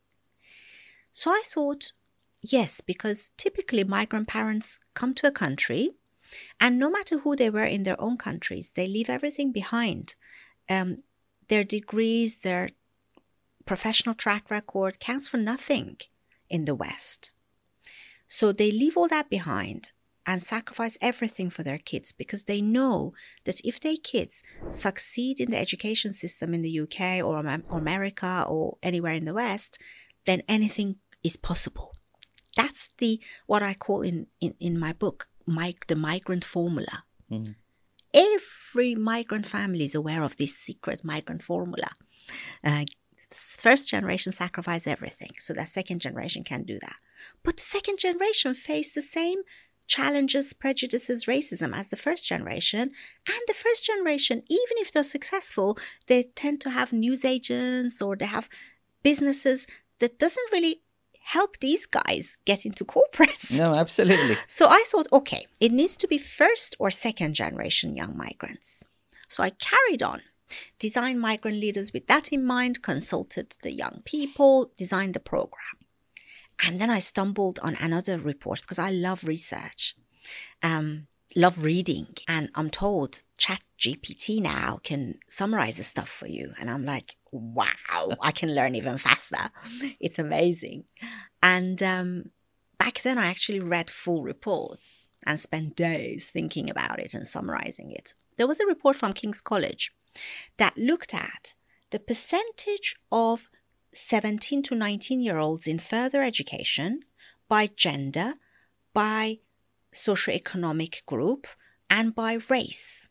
So I thought, yes, because typically migrant parents come to a country, and no matter who they were in their own countries, they leave everything behind. Um, their degrees, their professional track record counts for nothing in the West. So they leave all that behind and sacrifice everything for their kids because they know that if their kids succeed in the education system in the U K or America or anywhere in the West, then anything is possible. That's the what I call in, in, in my book, my, the migrant formula. Mm. Every migrant family is aware of this secret migrant formula. Uh, First generation sacrifice everything so that second generation can do that. But the second generation face the same challenges, prejudices, racism as the first generation. And the first generation, even if they're successful, they tend to have newsagents or they have businesses that doesn't really help these guys get into corporates. No, absolutely. So I thought, okay, it needs to be first or second generation young migrants. So I carried on. Designed migrant leaders with that in mind, consulted the young people, designed the program. And then I stumbled on another report because I love research, um, love reading. And I'm told Chat G P T now can summarize the stuff for you. And I'm like, wow, I can learn even faster. It's amazing. And um, back then I actually read full reports and spent days thinking about it and summarizing it. There was a report from King's College that looked at the percentage of seventeen to nineteen year olds in further education by gender, by socioeconomic group, and by race.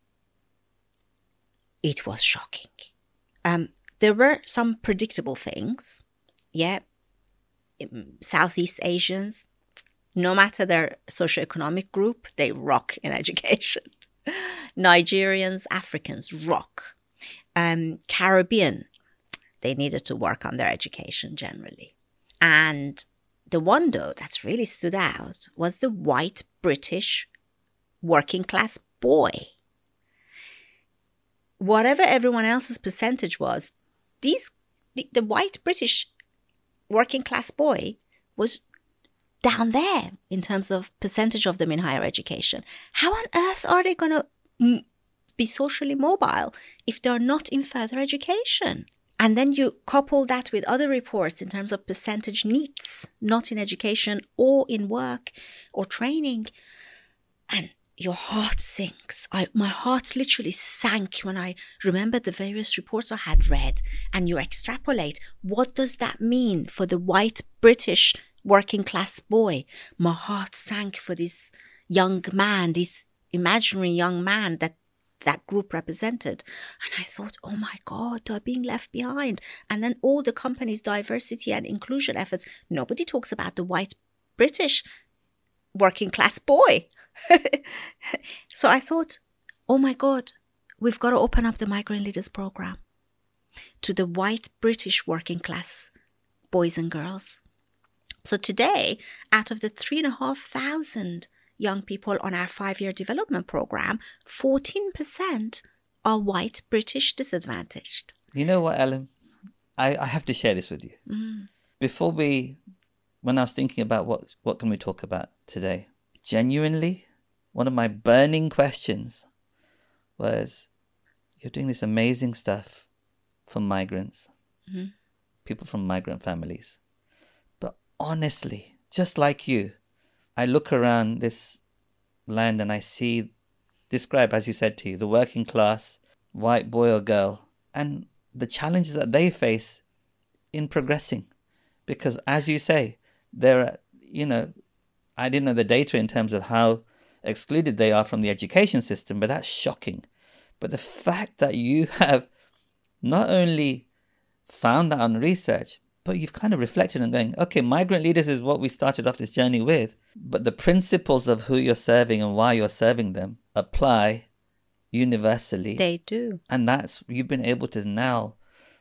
It was shocking. Um, there were some predictable things. Yeah, Southeast Asians, no matter their socioeconomic group, they rock in education. Nigerians, Africans rock. Um, Caribbean, they needed to work on their education generally. And the one, though, that's really stood out was the white British working class boy. Whatever everyone else's percentage was, these the, the white British working class boy was down there in terms of percentage of them in higher education. How on earth are they going to m- be socially mobile if they're not in further education? And then you couple that with other reports in terms of percentage neets, not in education or in work or training. And your heart sinks. I, my heart literally sank when I remembered the various reports I had read. And you extrapolate, what does that mean for the white British working class boy? My heart sank for this young man, this imaginary young man that that group represented. And I thought, oh my God, they're being left behind. And then all the company's diversity and inclusion efforts, nobody talks about the white British working class boy. So I thought, oh my God, we've got to open up the Migrant Leaders Program to the white British working class boys and girls. So today, out of the three and a half thousand young people on our five-year development program, fourteen percent are white British disadvantaged. You know what, Ellen? I, I have to share this with you. Mm. Before we, when I was thinking about what, what can we talk about today, genuinely, one of my burning questions was, you're doing this amazing stuff for migrants, mm-hmm. people from migrant families. But honestly, just like you, I look around this land and I see, describe, as you said to you, the working class white boy or girl and the challenges that they face in progressing. Because as you say, there are, you know, I didn't know the data in terms of how excluded they are from the education system, but that's shocking. But the fact that you have not only found that on research, but you've kind of reflected and going, okay, migrant leaders is what we started off this journey with, but the principles of who you're serving and why you're serving them apply universally. They do. And that's, you've been able to now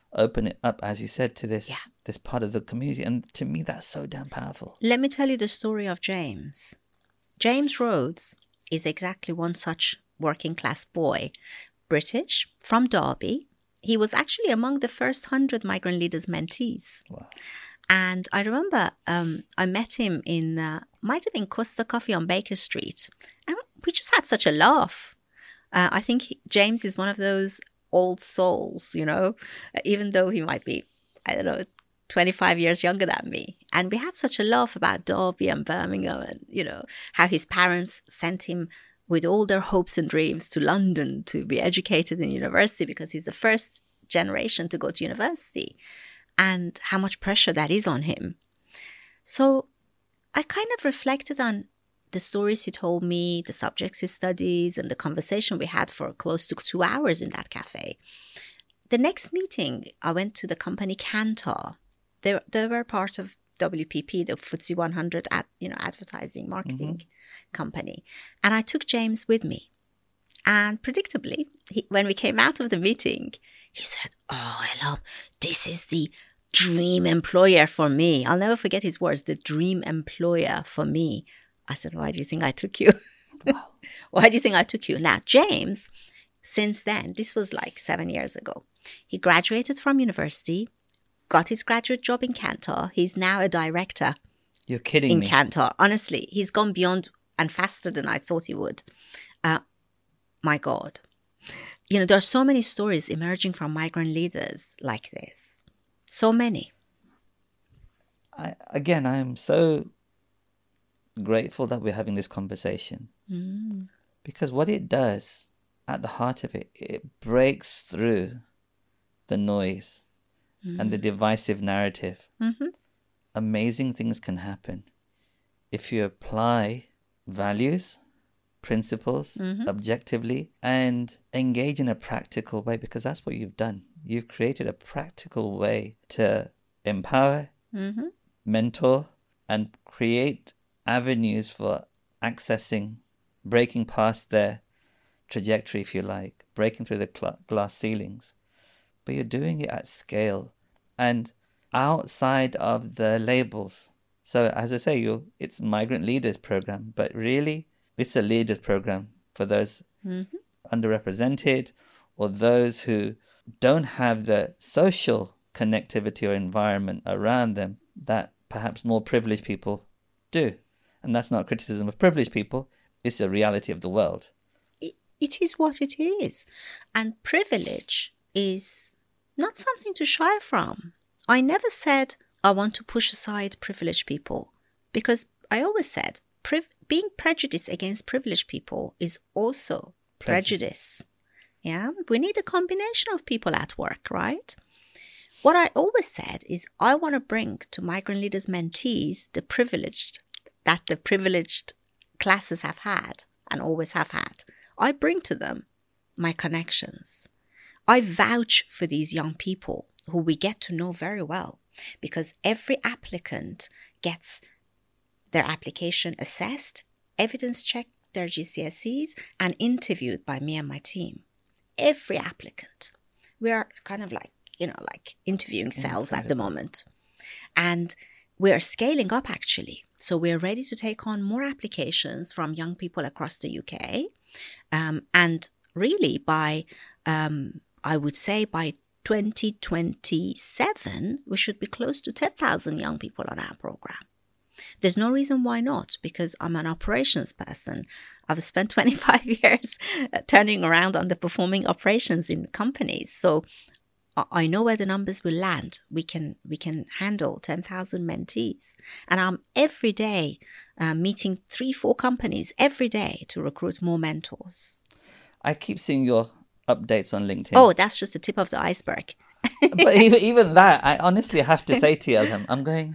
open it up, as you said, to this Yeah. this part of the community. And to me, that's so damn powerful. Let me tell you the story of James. James Rhodes is exactly one such working class boy, British, from Derby. He was actually among the first hundred migrant leaders mentees. Wow. And I remember um, I met him in, uh, might have been Costa Coffee on Baker Street. And we just had such a laugh. Uh, I think he, James is one of those old souls, you know, even though he might be, I don't know, twenty-five years younger than me. And we had such a laugh about Derby and Birmingham and, you know, how his parents sent him with all their hopes and dreams to London to be educated in university because he's the first generation to go to university, and how much pressure that is on him. So I kind of reflected on the stories he told me, the subjects he studies, and the conversation we had for close to two hours in that cafe. The next meeting, I went to the company Kantar. They, they were part of W P P, the F T S E one hundred, ad, you know, advertising marketing mm-hmm. company. And I took James with me. And predictably, he, when we came out of the meeting, he said, "Oh, Ilham, this is the dream employer for me." I'll never forget his words, the dream employer for me. I said, "Why do you think I took you?" Wow. Why do you think I took you? Now, James, since then, this was like seven years ago, he graduated from university, got his graduate job in Kantar. He's now a director. You're kidding in me. In Kantar. Honestly, he's gone beyond and faster than I thought he would. Uh, my God. You know, there are so many stories emerging from migrant leaders like this. So many. I, again, I am so grateful that we're having this conversation. Mm. Because what it does, at the heart of it, it breaks through the noise mm. and the divisive narrative. Mm-hmm. Amazing things can happen if you apply values, principles, mm-hmm. objectively, and engage in a practical way, because that's what you've done. You've created a practical way to empower, mm-hmm. mentor, and create avenues for accessing, breaking past their trajectory, if you like, breaking through the cl- glass ceilings. But you're doing it at scale and outside of the labels. So as I say, you it's Migrant Leaders Program, but really it's a leaders program for those mm-hmm. underrepresented or those who don't have the social connectivity or environment around them that perhaps more privileged people do. And that's not criticism of privileged people. It's a reality of the world. It, it is what it is. And privilege is not something to shy from. I never said I want to push aside privileged people, because I always said priv- being prejudiced against privileged people is also prejudice. prejudice. Yeah, we need a combination of people at work, right? What I always said is I want to bring to migrant leaders mentees the privileged that the privileged classes have had and always have had. I bring to them my connections. I vouch for these young people who we get to know very well, because every applicant gets their application assessed, evidence checked, their G C S Es, and interviewed by me and my team. Every applicant. We are kind of like, you know, like interviewing cells at the moment. And we are scaling up, actually. So we're ready to take on more applications from young people across the U K. Um, and really by, um, I would say by twenty twenty-seven, we should be close to ten thousand young people on our program. There's no reason why not, because I'm an operations person. I've spent twenty-five years turning around underperforming operations in companies. So I know where the numbers will land. We can we can handle ten thousand mentees. And I'm every day uh, meeting three, four companies every day to recruit more mentors. I keep seeing your updates on LinkedIn. Oh, that's just the tip of the iceberg. But even, even that, I honestly have to say to you, Ilham, I'm going,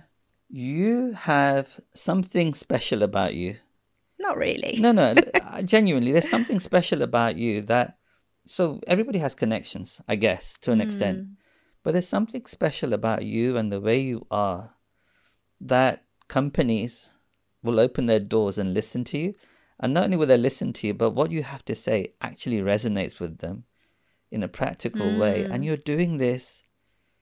you have something special about you. Not really. No, no, genuinely, there's something special about you that, so everybody has connections, I guess, to an mm. extent. But there's something special about you and the way you are that companies will open their doors and listen to you. And not only will they listen to you, but what you have to say actually resonates with them in a practical mm. way. And you're doing this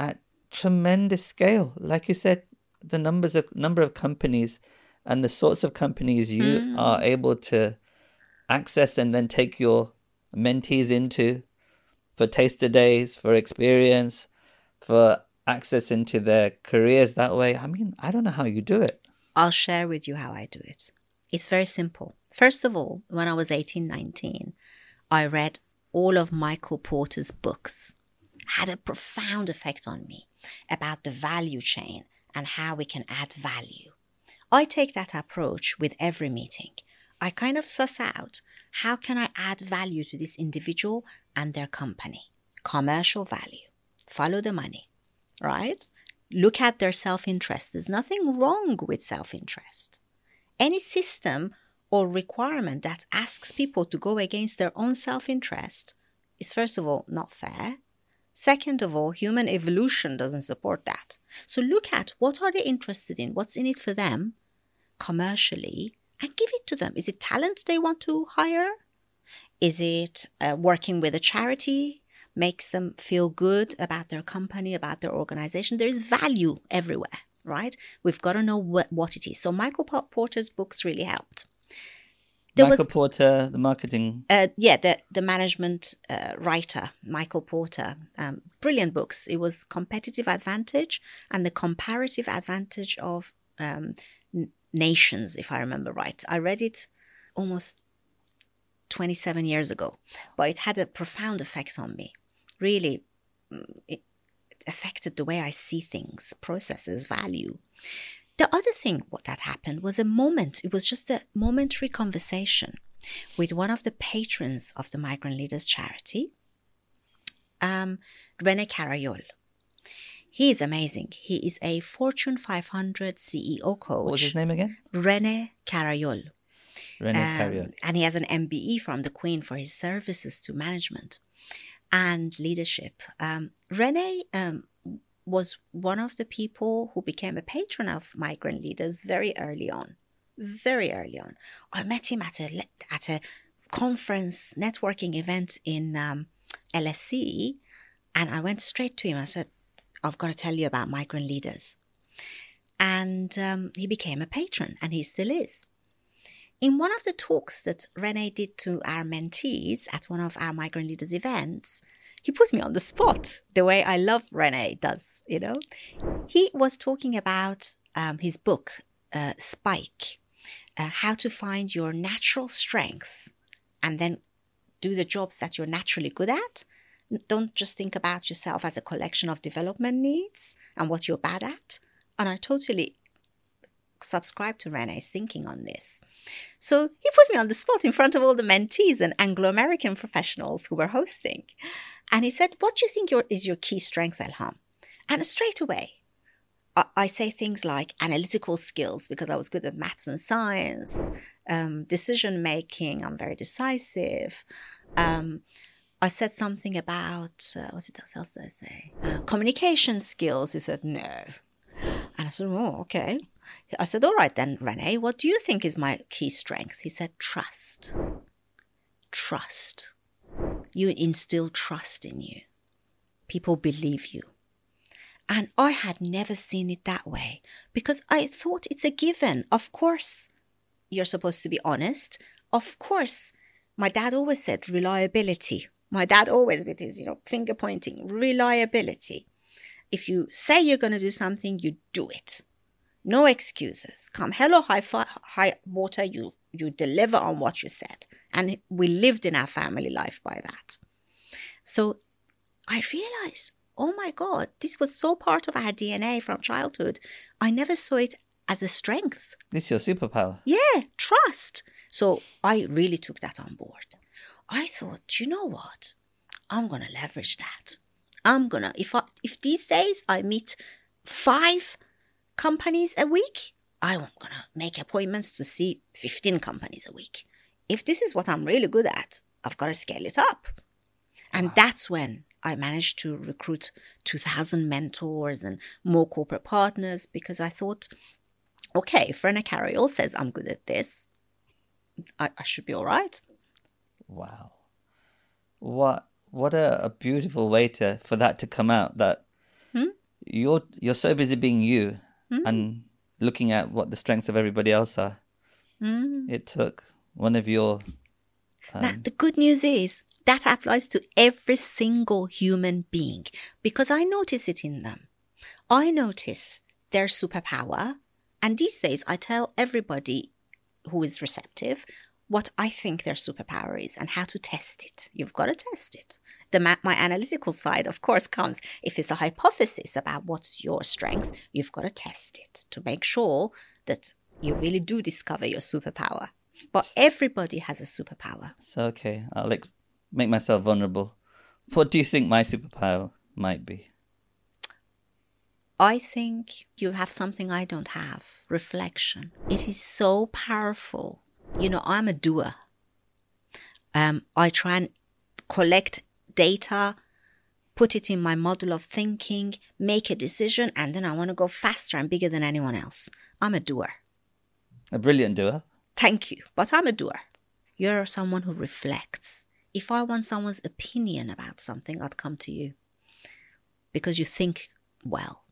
at tremendous scale. Like you said, the numbers of number of companies and the sorts of companies you mm. are able to access and then take your mentees into for taster days, for experience, for access into their careers that way. I mean, I don't know how you do it. I'll share with you how I do it. It's very simple. First of all, when I was eighteen, nineteen, I read all of Michael Porter's books. Had a profound effect on me about the value chain and how we can add value. I take that approach with every meeting. I kind of suss out, how can I add value to this individual and their company? Commercial value. Follow the money, right? Look at their self-interest. There's nothing wrong with self-interest. Any system or requirement that asks people to go against their own self-interest is, first of all, not fair. Second of all, human evolution doesn't support that. So look at what are they interested in, what's in it for them commercially, and give it to them. Is it talent they want to hire? Is it uh, working with a charity? Makes them feel good about their company, about their organization. There is value everywhere, right? We've got to know what, what it is. So Michael Porter's books really helped. There Michael was, Porter, the marketing... Uh, yeah, the, the management uh, writer, Michael Porter. Um, brilliant books. It was Competitive Advantage and the Comparative Advantage of um, n- Nations, if I remember right. I read it almost twenty-seven years ago, but it had a profound effect on me. Really, it affected the way I see things, processes, value. The other thing what that happened was a moment. It was just a momentary conversation with one of the patrons of the Migrant Leaders Charity, um, René Carayol. He is amazing. He is a Fortune five hundred C E O coach. What was his name again? René Carayol. René um, Carayol. And he has an M B E from the Queen for his services to management and leadership. Um, René um, was one of the people who became a patron of Migrant Leaders very early on. Very early on. I met him at a, at a conference networking event in um, L S E, and I went straight to him. I said, I've got to tell you about Migrant Leaders. And um, he became a patron, and he still is. In one of the talks that René did to our mentees at one of our Migrant Leaders events, he put me on the spot, the way I love René does, you know. He was talking about um, his book, uh, Spike, uh, how to find your natural strengths and then do the jobs that you're naturally good at. Don't just think about yourself as a collection of development needs and what you're bad at. And I totally subscribe to René's thinking on this. So he put me on the spot in front of all the mentees and Anglo-American professionals who were hosting. And he said, what do you think your, is your key strength, Elham? And straight away, I, I say things like analytical skills, because I was good at maths and science, um, decision-making, I'm very decisive. Um, I said something about, uh, what else did I say? Uh, communication skills. He said, no. And I said, oh, okay. I said, all right then, René, what do you think is my key strength? He said, trust. Trust. You instill trust in you. People believe you. And I had never seen it that way, because I thought it's a given. Of course, you're supposed to be honest. Of course, my dad always said reliability. My dad always, with his, you know, finger pointing, reliability. If you say you're going to do something, you do it. No excuses. Come hell or high, fi- high water, you, you deliver on what you said. And we lived in our family life by that. So I realized, oh my God, this was so part of our D N A from childhood. I never saw it as a strength. This is your superpower. Yeah, trust. So I really took that on board. I thought, you know what? I'm going to leverage that. I'm going to, if I, if these days I meet five companies a week, I'm going to make appointments to see fifteen companies a week. If this is what I'm really good at, I've got to scale it up. And wow. That's when I managed to recruit two thousand mentors and more corporate partners, because I thought, okay, if René Carayol says I'm good at this, I, I should be all right. Wow. What what a, a beautiful way to for that to come out, that hmm? you're you're so busy being you Mm. and looking at what the strengths of everybody else are. Mm. It took one of your Now, um, the good news is that applies to every single human being because I notice it in them. I notice their superpower. And these days, I tell everybody who is receptive what I think their superpower is and how to test it. You've got to test it. The ma- my analytical side, of course, comes if it's a hypothesis about what's your strength, you've got to test it to make sure that you really do discover your superpower. But everybody has a superpower. so okay, I'll like make myself vulnerable. What do you think my superpower might be? I think you have something I don't have, reflection. It is so powerful. You know, I'm a doer. Um, I try and collect data, put it in my model of thinking, make a decision, and then I want to go faster and bigger than anyone else. I'm a doer. A brilliant doer. Thank you, but I'm a doer. You're someone who reflects. If I want someone's opinion about something, I'd come to you because you think well.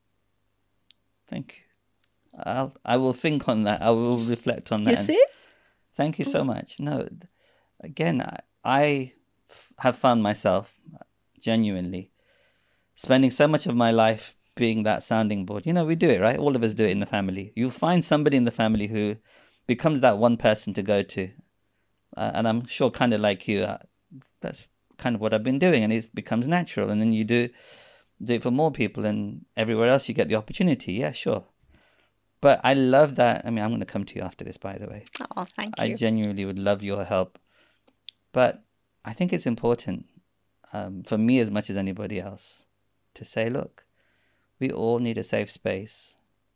Thank you. I'll I will think on that. I will reflect on that. You and see? Thank you so much. No, again, I, I f- have found myself genuinely spending so much of my life being that sounding board. You know, we do it, right? All of us do it in the family. You'll find somebody in the family who becomes that one person to go to. Uh, and I'm sure kind of like you, uh, that's kind of what I've been doing. And it becomes natural. And then you do, do it for more people and everywhere else you get the opportunity. Yeah, sure. But I love that. I mean, I'm going to come to you after this, by the way. Oh, thank I you. genuinely would love your help. But I think it's important um, for me as much as anybody else to say, look, we all need a safe space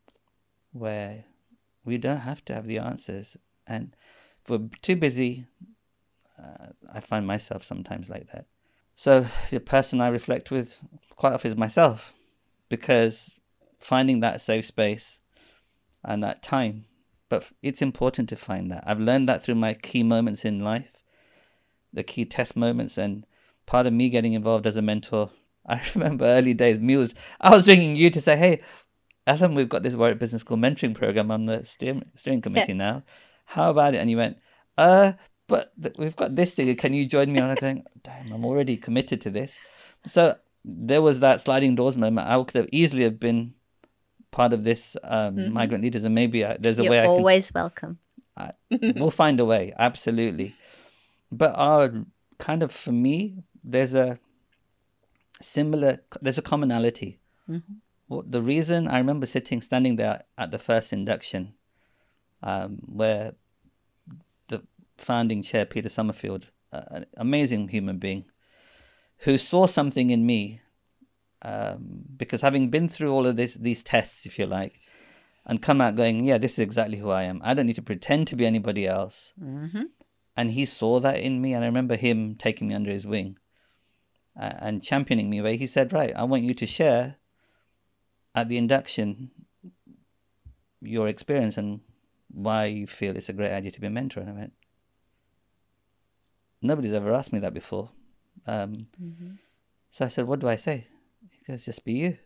where we don't have to have the answers. And if we're too busy, uh, I find myself sometimes like that. So the person I reflect with quite often is myself, because finding that safe space and that time, but it's important to find that. I've learned that through my key moments in life, the key test moments, and part of me getting involved as a mentor. I remember early days, me was, I was ringing you to say, hey, Ellen, we've got this Warwick Business School mentoring program on the steering, steering committee now. How about it? And you went, uh, but th- we've got this thing. Can you join me? And I'm going, damn, I'm already committed to this. So there was that sliding doors moment. I could have easily have been part of this um, mm-hmm. migrant leaders, and maybe I, there's a You're way I can... always welcome. I, we'll find a way, absolutely. But our kind of, for me, there's a similar, there's a commonality. Mm-hmm. Well, the reason I remember sitting, standing there at the first induction, um, where the founding chair, Peter Summerfield, uh, an amazing human being, who saw something in me, um, because having been through all of this, these tests, if you like, and come out going, yeah, this is exactly who I am. I don't need to pretend to be anybody else. Mm-hmm. And he saw that in me. And I remember him taking me under his wing uh, and championing me, where he said, right, I want you to share at the induction your experience and why you feel it's a great idea to be a mentor. And I went, nobody's ever asked me that before. Um, mm-hmm. So I said, what do I say? He goes, just be you.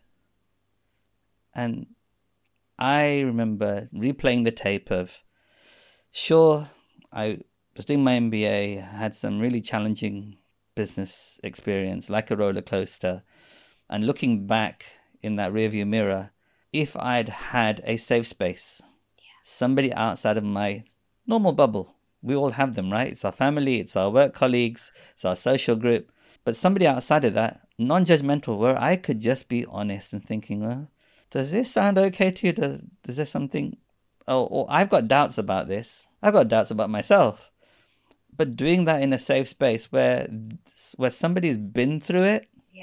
And I remember replaying the tape of, sure, I was doing my M B A, had some really challenging business experience, like a roller coaster. And looking back in that rearview mirror, if I'd had a safe space, yeah. somebody outside of my normal bubble, we all have them, right? It's our family, it's our work colleagues, it's our social group. But somebody outside of that, non-judgmental, where I could just be honest and thinking, well, does this sound okay to you? Does, does there something... Oh, or I've got doubts about this. I've got doubts about myself. But doing that in a safe space where where somebody's been through it, yeah.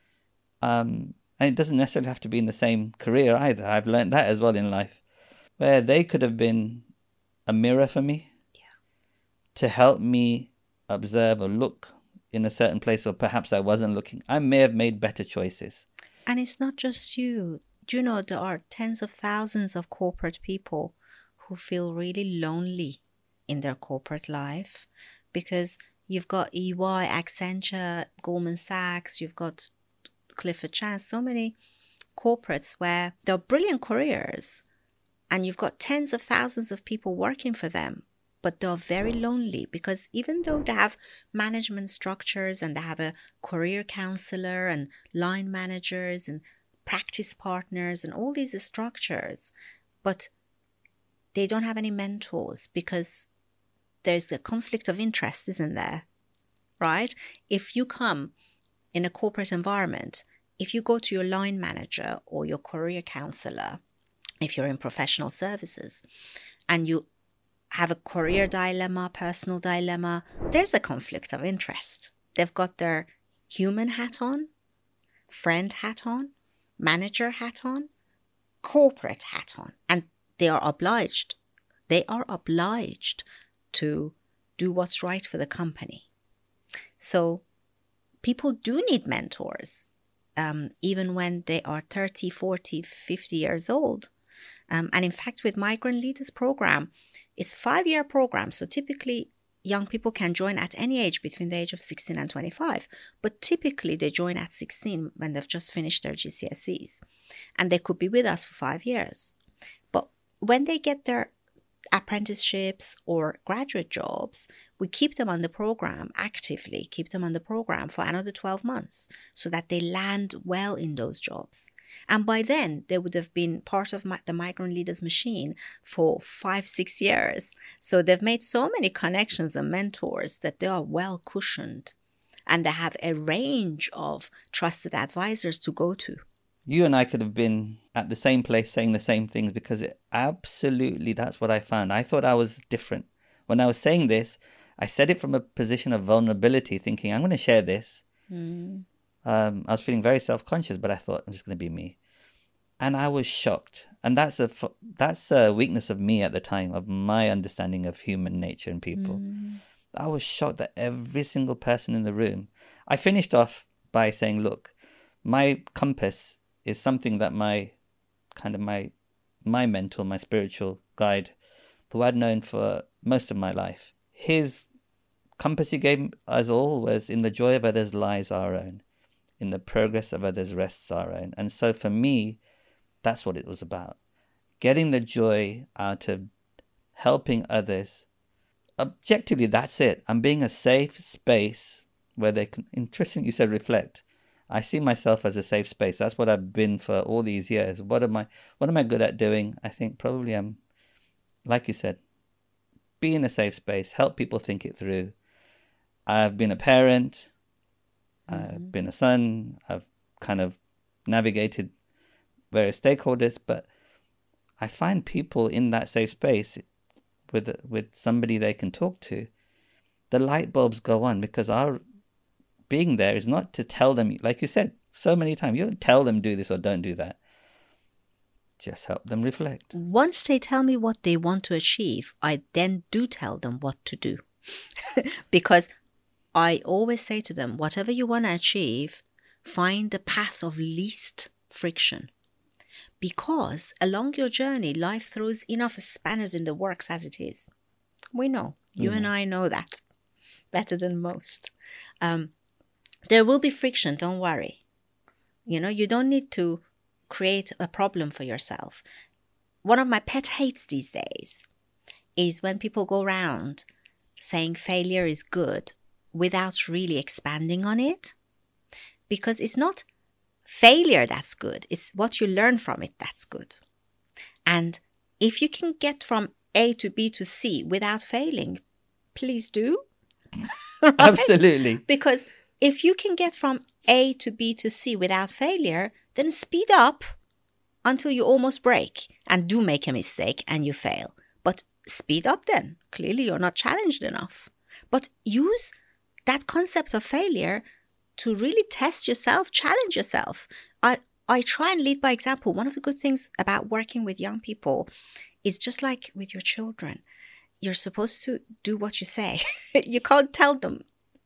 Um, and it doesn't necessarily have to be in the same career either. I've learned that as well in life, where they could have been a mirror for me, yeah. to help me observe or look in a certain place, or perhaps I wasn't looking. I may have made better choices. And it's not just you. Do you know there are tens of thousands of corporate people who feel really lonely in their corporate life because you've got E Y, Accenture, Goldman Sachs, you've got Clifford Chance, so many corporates where they're brilliant careers and you've got tens of thousands of people working for them, but they're very lonely because even though they have management structures and they have a career counselor and line managers and practice partners and all these structures, but they don't have any mentors because there's a conflict of interest, isn't there? Right? If you come in a corporate environment, if you go to your line manager or your career counselor, if you're in professional services, and you have a career dilemma, personal dilemma, there's a conflict of interest. They've got their human hat on, friend hat on, manager hat on, corporate hat on, and they are obliged. They are obliged to do what's right for the company. So people do need mentors, um, even when they are thirty, forty, fifty years old. Um, and in fact, with Migrant Leaders Program, it's a five-year program. So typically, young people can join at any age between the age of sixteen and twenty-five. But typically, they join at sixteen when they've just finished their G C S Es. And they could be with us for five years. But when they get their apprenticeships or graduate jobs, we keep them on the program, actively keep them on the program for another twelve months so that they land well in those jobs. And by then, they would have been part of my, the Migrant Leaders Machine for five, six years. So they've made so many connections and mentors that they are well cushioned. And they have a range of trusted advisors to go to. You and I could have been at the same place saying the same things because it absolutely, that's what I found. I thought I was different. When I was saying this, I said it from a position of vulnerability, thinking, I'm going to share this. Mm. Um, I was feeling very self-conscious, but I thought, I'm just going to be me. And I was shocked. And that's a, that's a weakness of me at the time, of my understanding of human nature and people. Mm. I was shocked that every single person in the room, I finished off by saying, look, my compass is something that my kind of my my mentor, my spiritual guide, who I'd known for most of my life, his compass he gave us all was, in the joy of others lies our own, in the progress of others rests our own. And so for me, that's what it was about. Getting the joy out of helping others. Objectively, that's it. I'm being a safe space where they can, interesting you said reflect. I see myself as a safe space. That's what I've been for all these years. What am I, what am I good at doing? I think probably I'm, like you said, be in a safe space, help people think it through. I've been a parent. Mm-hmm. I've been a son. I've kind of navigated various stakeholders, but I find people in that safe space with with somebody they can talk to, the light bulbs go on, because our being there is not to tell them, like you said so many times, you don't tell them do this or don't do that. Just help them reflect. Once they tell me what they want to achieve, I then do tell them what to do. Because I always say to them, whatever you want to achieve, find the path of least friction. Because along your journey, life throws enough spanners in the works as it is. We know. You mm. and I know that better than most. Um, there will be friction, don't worry. You know, you don't need to create a problem for yourself. One of my pet hates these days is when people go around saying failure is good without really expanding on it. Because it's not failure that's good. It's what you learn from it that's good. And if you can get from A to B to C without failing, please do. Right? Absolutely. Because if you can get from A to B to C without failure, then speed up until you almost break and do make a mistake and you fail. But speed up then. Clearly you're not challenged enough. But use that concept of failure to really test yourself, challenge yourself. I, I try and lead by example. One of the good things about working with young people is just like with your children. You're supposed to do what you say. You can't tell them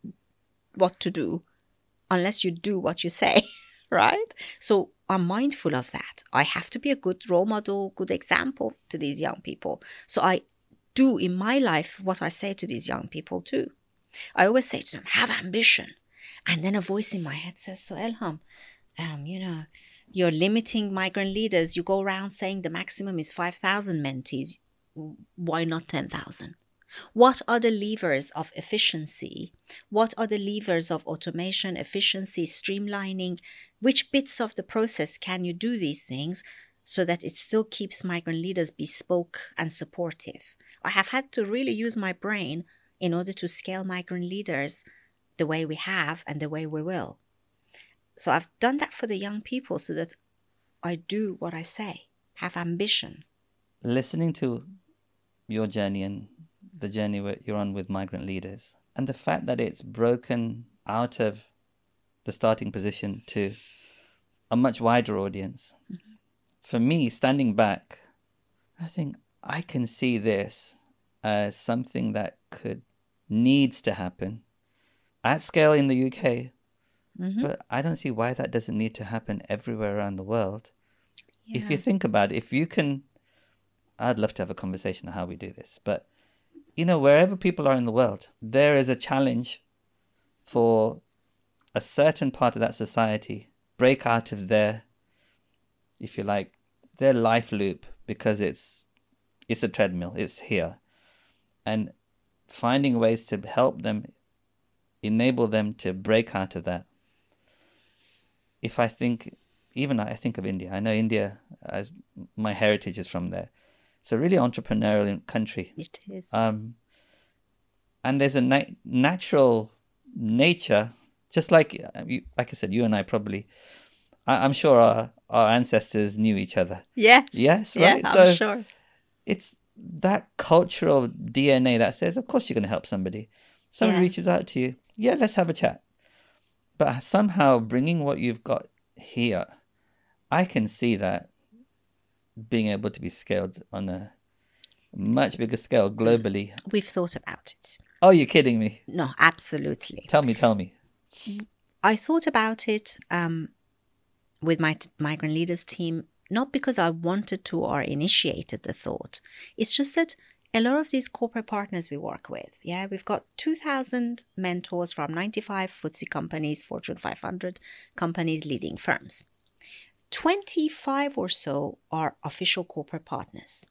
what to do unless you do what you say, right? So I'm mindful of that. I have to be a good role model, good example to these young people. So I do in my life what I say to these young people too. I always say to them, have ambition. And then a voice in my head says, so Elham, um, you know, You're limiting migrant leaders. You go around saying the maximum is five thousand mentees. Why not ten thousand? What are the levers of efficiency? What are the levers of automation, efficiency, streamlining? Which bits of the process can you do these things so that it still keeps migrant leaders bespoke and supportive? I have had to really use my brain in order to scale migrant leaders the way we have and the way we will. So I've done that for the young people so that I do what I say, have ambition. Listening to your journey and the journey you're on with migrant leaders, and the fact that it's broken out of the starting position to a much wider audience. Mm-hmm. For me, standing back, I think I can see this as something that could, needs to happen at scale in the U K, mm-hmm. but I don't see why that doesn't need to happen everywhere around the world. Yeah. If you think about it, if you can, I'd love to have a conversation on how we do this, but you know, wherever people are in the world, there is a challenge for a certain part of that society break out of their, if you like, their life loop, because it's it's a treadmill, it's here. And finding ways to help them, enable them to break out of that. If I think, even I think of India, I know India, as my heritage is from there. It's a really entrepreneurial country. It is. Um, and there's a na- natural nature, just like, like I said, you and I probably, I, I'm sure our, our ancestors knew each other. Yes. Yes, right? Yeah, so I'm sure. It's that cultural D N A that says, of course you're going to help somebody. Someone yeah. reaches out to you. Yeah, let's have a chat. But somehow bringing what you've got here, I can see that being able to be scaled on a much bigger scale globally. We've thought about it. Oh, you're kidding me? No, absolutely. Tell me, tell me. I thought about it um, with my t- migrant leaders team, not because I wanted to or initiated the thought. It's just that a lot of these corporate partners we work with, yeah, we've got two thousand mentors from ninety-five F T S E companies, Fortune five hundred companies, leading firms. twenty-five or so are official corporate partners.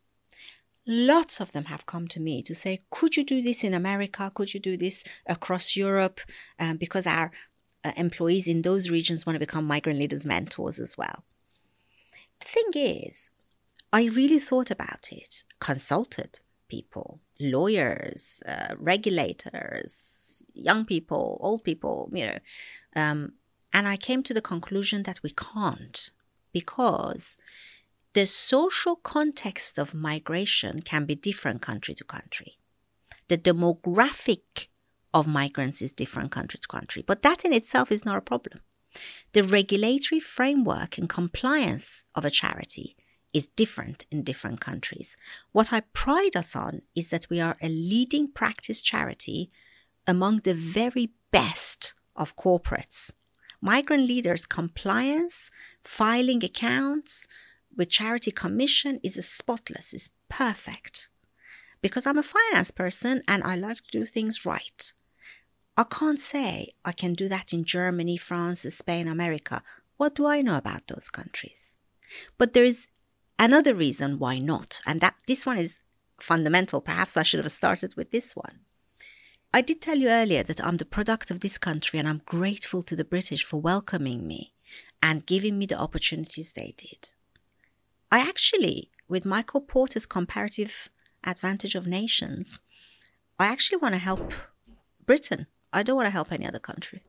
Lots of them have come to me to say, could you do this in America? Could you do this across Europe? Um, because our uh, employees in those regions want to become migrant leaders mentors as well. The thing is, I really thought about it, consulted people, lawyers, uh, regulators, young people, old people, you know, um, and I came to the conclusion that we can't. Because the social context of migration can be different country to country. The demographic of migrants is different country to country. But that in itself is not a problem. The regulatory framework and compliance of a charity is different in different countries. What I pride us on is that we are a leading practice charity among the very best of corporates. Migrant leaders' compliance, filing accounts with charity commission is a spotless, is perfect. Because I'm a finance person and I like to do things right. I can't say I can do that in Germany, France, Spain, America. What do I know about those countries? But there is another reason why not. And that this one is fundamental. Perhaps I should have started with this one. I did tell you earlier that I'm the product of this country and I'm grateful to the British for welcoming me and giving me the opportunities they did. I actually, with Michael Porter's comparative advantage of nations, I actually want to help Britain. I don't want to help any other country.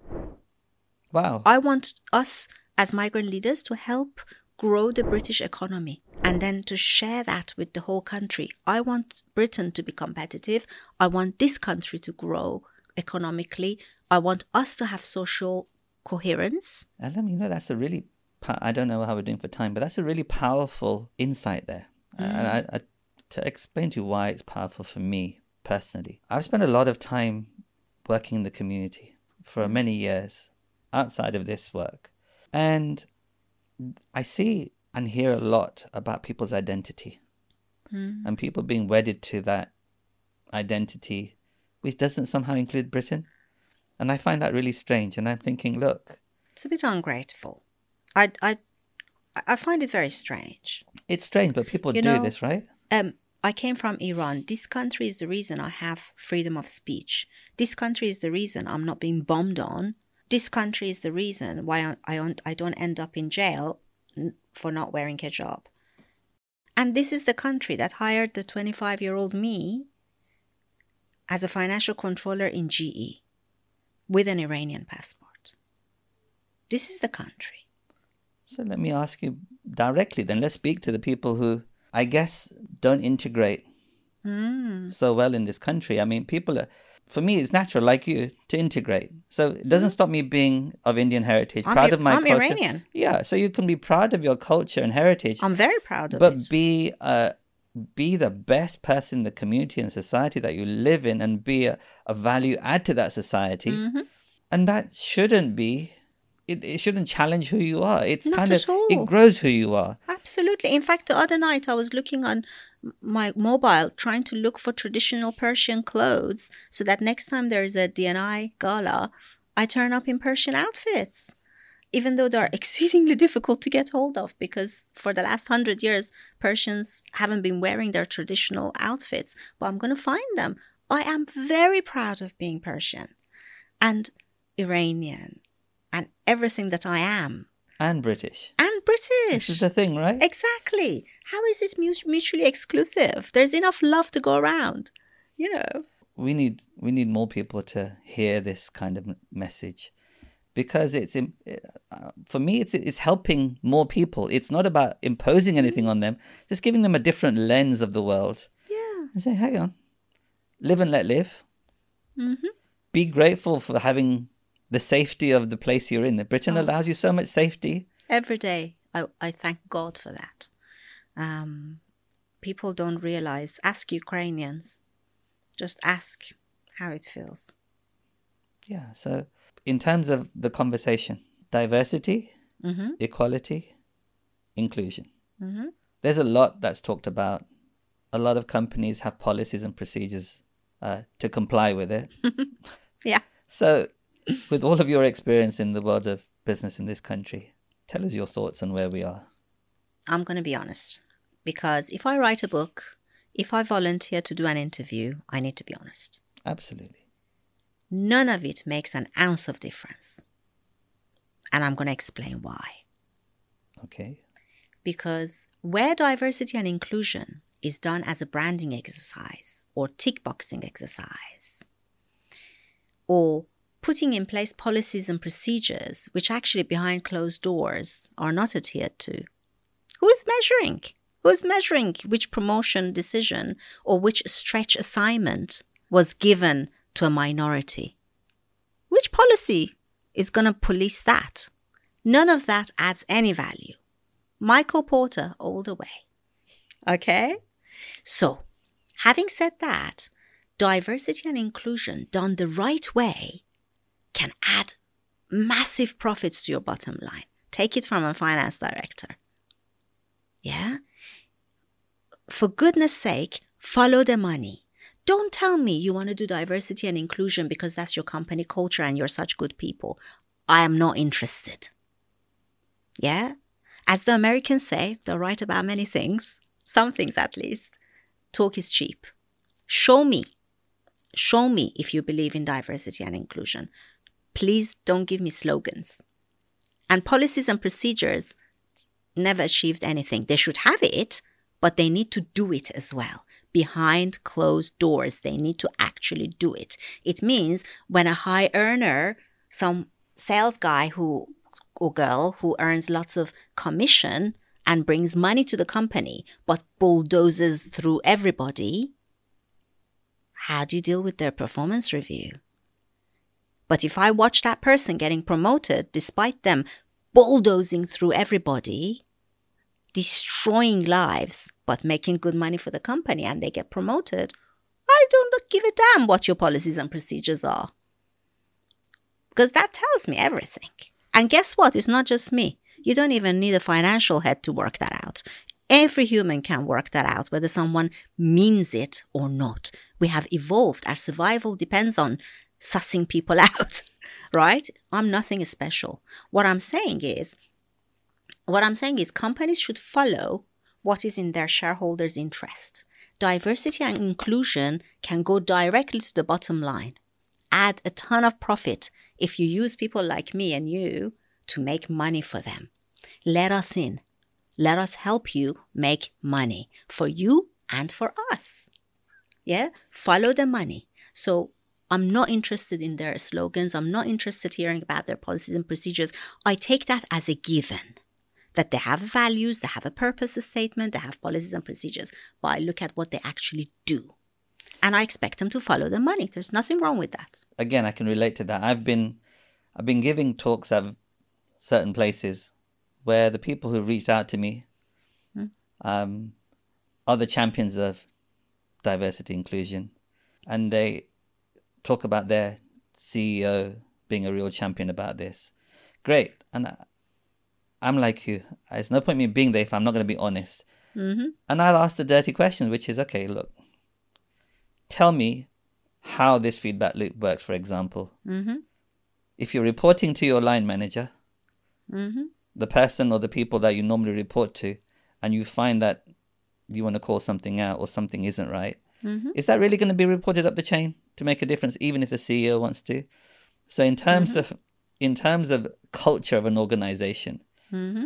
Wow. I want us as migrant leaders to help grow the British economy and then to share that with the whole country. I want Britain to be competitive. I want this country to grow economically. I want us to have social coherence. And let me know, that's a really, I don't know how we're doing for time, but that's a really powerful insight there. Mm. And I, I, to explain to you why it's powerful for me personally, I've spent a lot of time working in the community for many years outside of this work. And I see and hear a lot about people's identity mm. and people being wedded to that identity, which doesn't somehow include Britain. And I find that really strange. And I'm thinking, look, it's a bit ungrateful. I, I, I find it very strange. It's strange, but people you do know, this, right? Um, I came from Iran. This country is the reason I have freedom of speech. This country is the reason I'm not being bombed on. This country is the reason why I, I, I don't end up in jail for not wearing hijab. And this is the country that hired the twenty-five-year-old me as a financial controller in G E with an Iranian passport. This is the country. So let me ask you directly then. Let's speak to the people who, I guess, don't integrate mm. so well in this country. I mean, people are, for me, it's natural, like you, to integrate. So it doesn't mm. stop me being of Indian heritage, I'm proud I- of my I'm culture. Iranian. Yeah, so you can be proud of your culture and heritage. I'm very proud of but it. But be, uh, be the best person in the community and society that you live in, and be a, a value add to that society. Mm-hmm. And that shouldn't be... It, it shouldn't challenge who you are. It's Not kind at of, all. it grows who you are. Absolutely. In fact, the other night I was looking on my mobile trying to look for traditional Persian clothes so that next time there is a D N I gala, I turn up in Persian outfits. Even though they're exceedingly difficult to get hold of, because for the last hundred years, Persians haven't been wearing their traditional outfits. But I'm going to find them. I am very proud of being Persian and Iranian. And everything that I am. And British. And British. This is the thing, right? Exactly. How is it mutually exclusive? There's enough love to go around, you know. We need we need more people to hear this kind of message, because it's uh, for me it's it's helping more people. It's not about imposing anything mm-hmm. on them, just giving them a different lens of the world. Yeah. And say, hang on, live and let live. Mm-hmm. Be grateful for having the safety of the place you're in. Britain oh. allows you so much safety. Every day, I, I thank God for that. Um, people don't realize. Ask Ukrainians. Just ask how it feels. Yeah, so in terms of the conversation, diversity, mm-hmm. equality, inclusion. Mm-hmm. There's a lot that's talked about. A lot of companies have policies and procedures uh, to comply with it. Yeah. So... with all of your experience in the world of business in this country, tell us your thoughts on where we are. I'm going to be honest, because if I write a book, if I volunteer to do an interview, I need to be honest. Absolutely. None of it makes an ounce of difference. And I'm going to explain why. Okay. Because where diversity and inclusion is done as a branding exercise or tick boxing exercise, or putting in place policies and procedures which actually behind closed doors are not adhered to. Who is measuring? Who is measuring which promotion decision or which stretch assignment was given to a minority? Which policy is going to police that? None of that adds any value. Michael Porter all the way. Okay? So, having said that, diversity and inclusion done the right way can add massive profits to your bottom line. Take it from a finance director. Yeah? For goodness sake, follow the money. Don't tell me you want to do diversity and inclusion because that's your company culture and you're such good people. I am not interested. Yeah? As the Americans say, they're right about many things. Some things at least. Talk is cheap. Show me. Show me if you believe in diversity and inclusion. Please don't give me slogans. And policies and procedures never achieved anything. They should have it, but they need to do it as well. Behind closed doors, they need to actually do it. It means when a high earner, some sales guy who or girl who earns lots of commission and brings money to the company, but bulldozes through everybody, how do you deal with their performance review? But if I watch that person getting promoted, despite them bulldozing through everybody, destroying lives, but making good money for the company, and they get promoted, I don't give a damn what your policies and procedures are. Because that tells me everything. And guess what? It's not just me. You don't even need a financial head to work that out. Every human can work that out, whether someone means it or not. We have evolved. Our survival depends on sussing people out, right? I'm nothing special. What I'm saying is, what I'm saying is companies should follow what is in their shareholders' interest. Diversity and inclusion can go directly to the bottom line. Add a ton of profit if you use people like me and you to make money for them. Let us in. Let us help you make money for you and for us. Yeah? Follow the money. So I'm not interested in their slogans. I'm not interested hearing about their policies and procedures. I take that as a given. That they have values, they have a purpose statement, they have policies and procedures. But I look at what they actually do. And I expect them to follow the money. There's nothing wrong with that. Again, I can relate to that. I've been I've been giving talks at certain places where the people who reached out to me hmm. um, are the champions of diversity inclusion. And they talk about their C E O being a real champion about this. Great. And I, I'm like you. There's no point in me being there if I'm not going to be honest. Mm-hmm. And I'll ask the dirty question, which is, okay, look, tell me how this feedback loop works, for example. Mm-hmm. If you're reporting to your line manager, mm-hmm. the person or the people that you normally report to, and you find that you want to call something out or something isn't right, mm-hmm. is that really going to be reported up the chain to make a difference, even if the C E O wants to? So in terms mm-hmm. of in terms of culture of an organization, mm-hmm.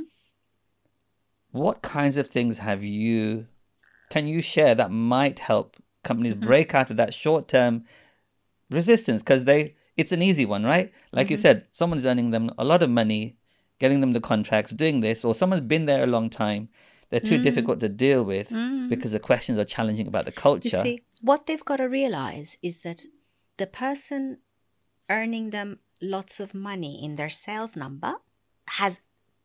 what kinds of things have you, can you share that might help companies mm-hmm. break out of that short-term resistance? Because they, it's an easy one, right? Like mm-hmm. you said, someone's earning them a lot of money, getting them the contracts, doing this, or someone's been there a long time. They're too mm. difficult to deal with mm. because the questions are challenging about the culture. You see, what they've got to realize is that the person earning them lots of money in their sales number has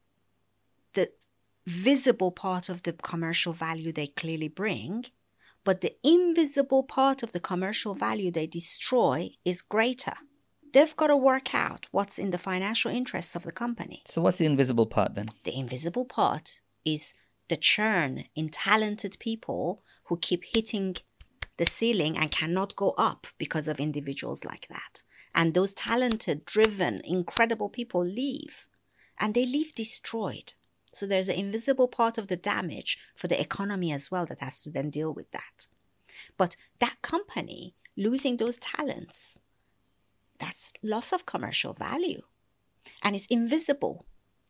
the visible part of the commercial value they clearly bring, but the invisible part of the commercial value they destroy is greater. They've got to work out what's in the financial interests of the company. So what's the invisible part then? The invisible part is the churn in talented people who keep hitting the ceiling and cannot go up because of individuals like that. And those talented, driven, incredible people leave. And they leave destroyed. So there's an invisible part of the damage for the economy as well that has to then deal with that. But that company losing those talents, that's loss of commercial value. And it's invisible.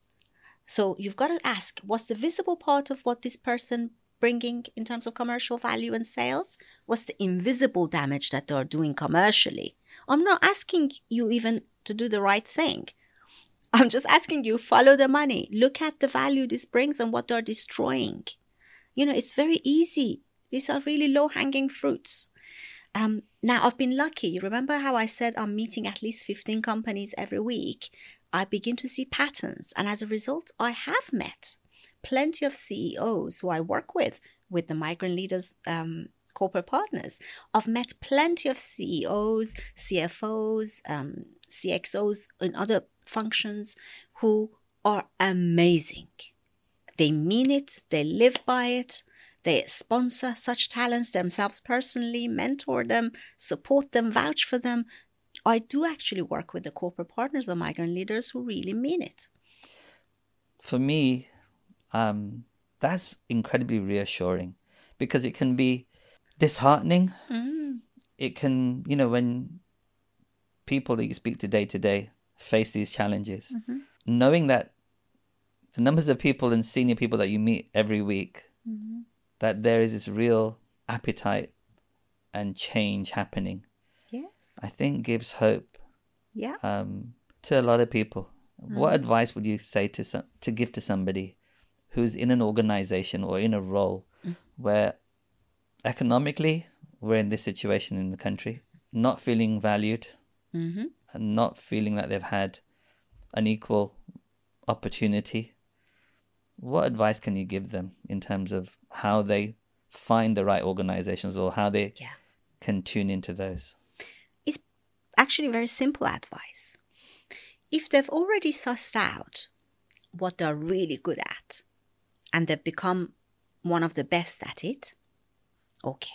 So you've got to ask, what's the visible part of what this person bringing in terms of commercial value and sales? What's the invisible damage that they're doing commercially? I'm not asking you even to do the right thing. I'm just asking you, follow the money. Look at the value this brings and what they're destroying. You know, it's very easy. These are really low-hanging fruits. Um, now, I've been lucky. You remember how I said I'm meeting at least fifteen companies every week? I begin to see patterns. And as a result, I have met plenty of C E Os who I work with, with the Migrant Leaders um, corporate partners. I've met plenty of C E Os, C F Os, um, C X Os in other functions who are amazing. They mean it. They live by it. They sponsor such talents themselves personally, mentor them, support them, vouch for them. I do actually work with the corporate partners of Migrant Leaders who really mean it. For me, um, that's incredibly reassuring because it can be disheartening. Mm. It can, you know, when people that you speak to day to day face these challenges, mm-hmm. knowing that the numbers of people and senior people that you meet every week, mm-hmm. that there is this real appetite and change happening. Yes. I think gives hope yeah. um, to a lot of people. Mm. What advice would you say to some, to give to somebody who's in an organization or in a role mm. where economically we're in this situation in the country, not feeling valued mm-hmm. and not feeling that they've had an equal opportunity? What advice can you give them in terms of how they find the right organizations or how they yeah. can tune into those? It's actually very simple advice. If they've already sussed out what they're really good at and they've become one of the best at it, okay.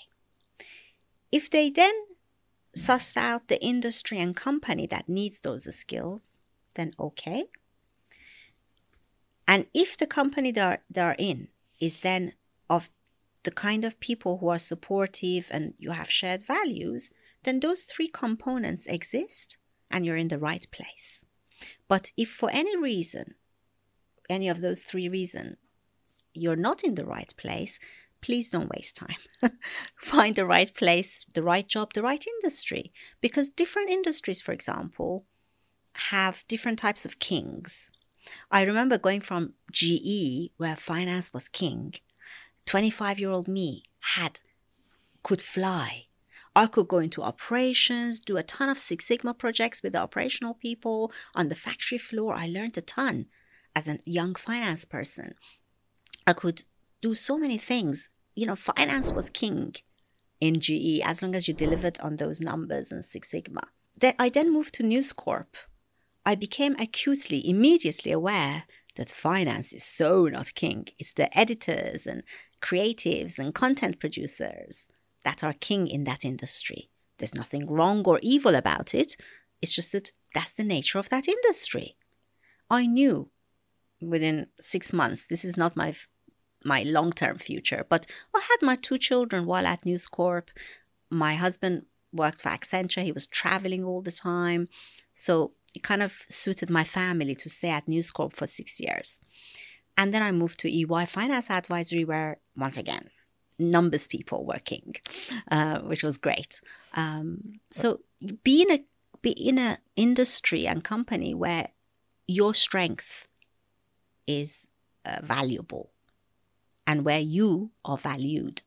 If they then sussed out the industry and company that needs those skills, then okay. And if the company they're, they're in is then of the kind of people who are supportive and you have shared values, then those three components exist and you're in the right place. But if for any reason, any of those three reasons, you're not in the right place, please don't waste time. Find the right place, the right job, the right industry. Because different industries, for example, have different types of kings. I remember going from G E, where finance was king. twenty-five-year-old me had could fly. I could go into operations, do a ton of Six Sigma projects with the operational people on the factory floor. I learned a ton as a young finance person. I could do so many things. You know, finance was king in G E as long as you delivered on those numbers and Six Sigma. Then I then moved to News Corp. I became acutely, immediately aware that finance is so not king. It's the editors and creatives and content producers that are king in that industry. There's nothing wrong or evil about it. It's just that that's the nature of that industry. I knew within six months, this is not my my long-term future, but I had my two children while at News Corp. My husband worked for Accenture. He was traveling all the time. So it kind of suited my family to stay at News Corp for six years. And then I moved to E Y Finance Advisory, where, once again, numbers people working, uh, which was great. Um, so be in a be in an industry and company where your strength is uh, valuable and where you are valued.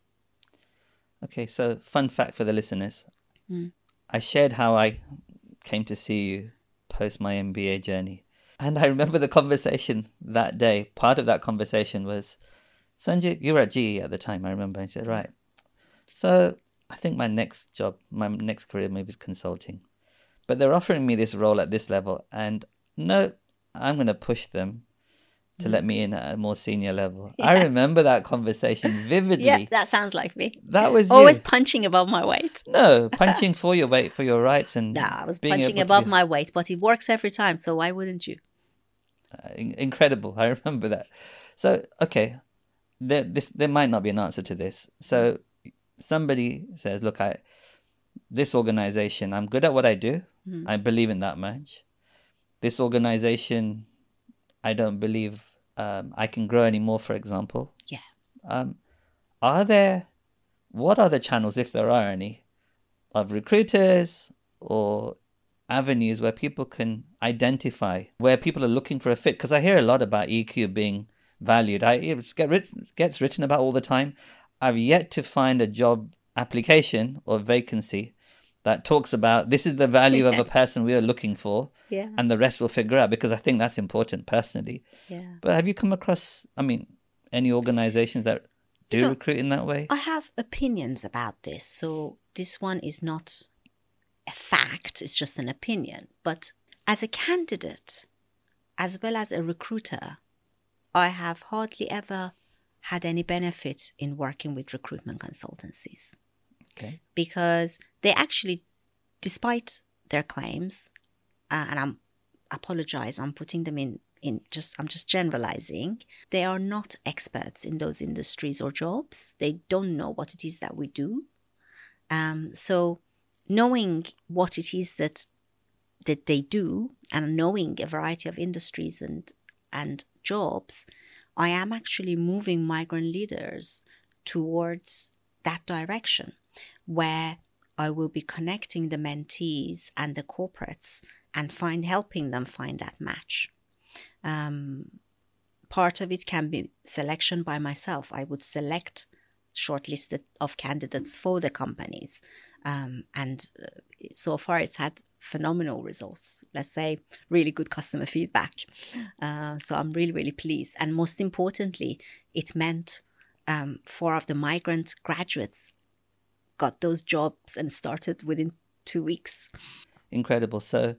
Okay, so fun fact for the listeners. Mm. I shared how I came to see you post my M B A journey. And I remember the conversation that day. Part of that conversation was, Sanjeev, you were at G E at the time, I remember. I said, right, so I think my next job, my next career maybe is consulting. But they're offering me this role at this level. And no, I'm going to push them to mm. let me in at a more senior level. Yeah. I remember that conversation vividly. Yeah, that sounds like me. That was always you. Punching above my weight. No, punching for your weight, for your rights. And no, I was punching above be... my weight, but it works every time. So why wouldn't you? Uh, in- incredible. I remember that. So, okay. There, this, there might not be an answer to this. So somebody says, look, I, this organization, I'm good at what I do. Mm. I believe in that much. This organization, I don't believe um, I can grow anymore, for example. Yeah. Um, are there, what are the channels, if there are any, of recruiters or avenues where people can identify where people are looking for a fit? Because I hear a lot about E Q being valued. I it get written, gets written about all the time. I've yet to find a job application or vacancy that talks about this is the value yeah. of a person we are looking for, yeah. and the rest we'll figure out, because I think that's important personally. Yeah. But have you come across, I mean, any organizations that do you know, recruit in that way? I have opinions about this. So this one is not a fact, it's just an opinion. But as a candidate, as well as a recruiter, I have hardly ever had any benefit in working with recruitment consultancies. Okay. Because they actually, despite their claims, uh, and I'm apologize, I'm putting them in, in just, I'm just generalizing, they are not experts in those industries or jobs. They don't know what it is that we do. Um, so knowing what it is that that they do and knowing a variety of industries and and jobs, I am actually moving migrant leaders towards that direction, where I will be connecting the mentees and the corporates and find helping them find that match. Um, part of it can be selection by myself. I would select shortlisted of candidates for the companies. Um, and uh, so far it's had phenomenal results. Let's say really good customer feedback. Uh, so I'm really, really pleased. And most importantly, it meant um, four of the migrant graduates got those jobs and started within two weeks. Incredible. So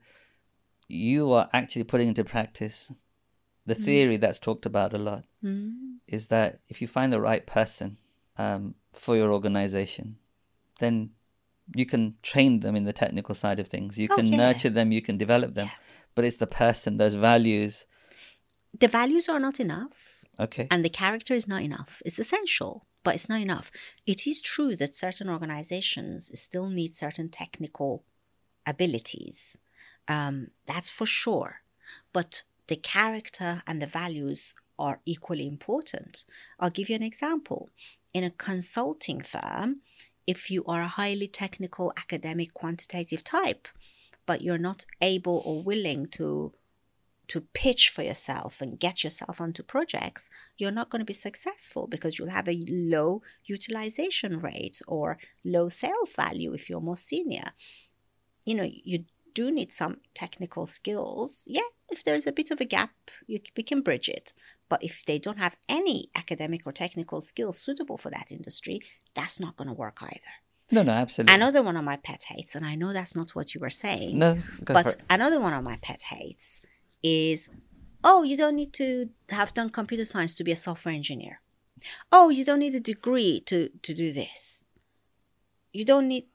you are actually putting into practice the theory mm. that's talked about a lot, mm. is that if you find the right person um, for your organization, then you can train them in the technical side of things. You oh, can yeah. nurture them, you can develop them. Yeah. But it's the person, those values the values are not enough. Okay. And the character is not enough. It's essential, but it's not enough. It is true that certain organizations still need certain technical abilities. Um, that's for sure. But the character and the values are equally important. I'll give you an example. In a consulting firm, if you are a highly technical, academic, quantitative type, but you're not able or willing to to pitch for yourself and get yourself onto projects, you're not going to be successful because you'll have a low utilization rate or low sales value if you're more senior. You know, you do need some technical skills. Yeah, if there's a bit of a gap, you, we can bridge it. But if they don't have any academic or technical skills suitable for that industry, that's not going to work either. No, no, absolutely. Another one of my pet hates, and I know that's not what you were saying. No, go but for it. Another one of my pet hates is, oh, you don't need to have done computer science to be a software engineer. Oh, you don't need a degree to, to do this. You don't need,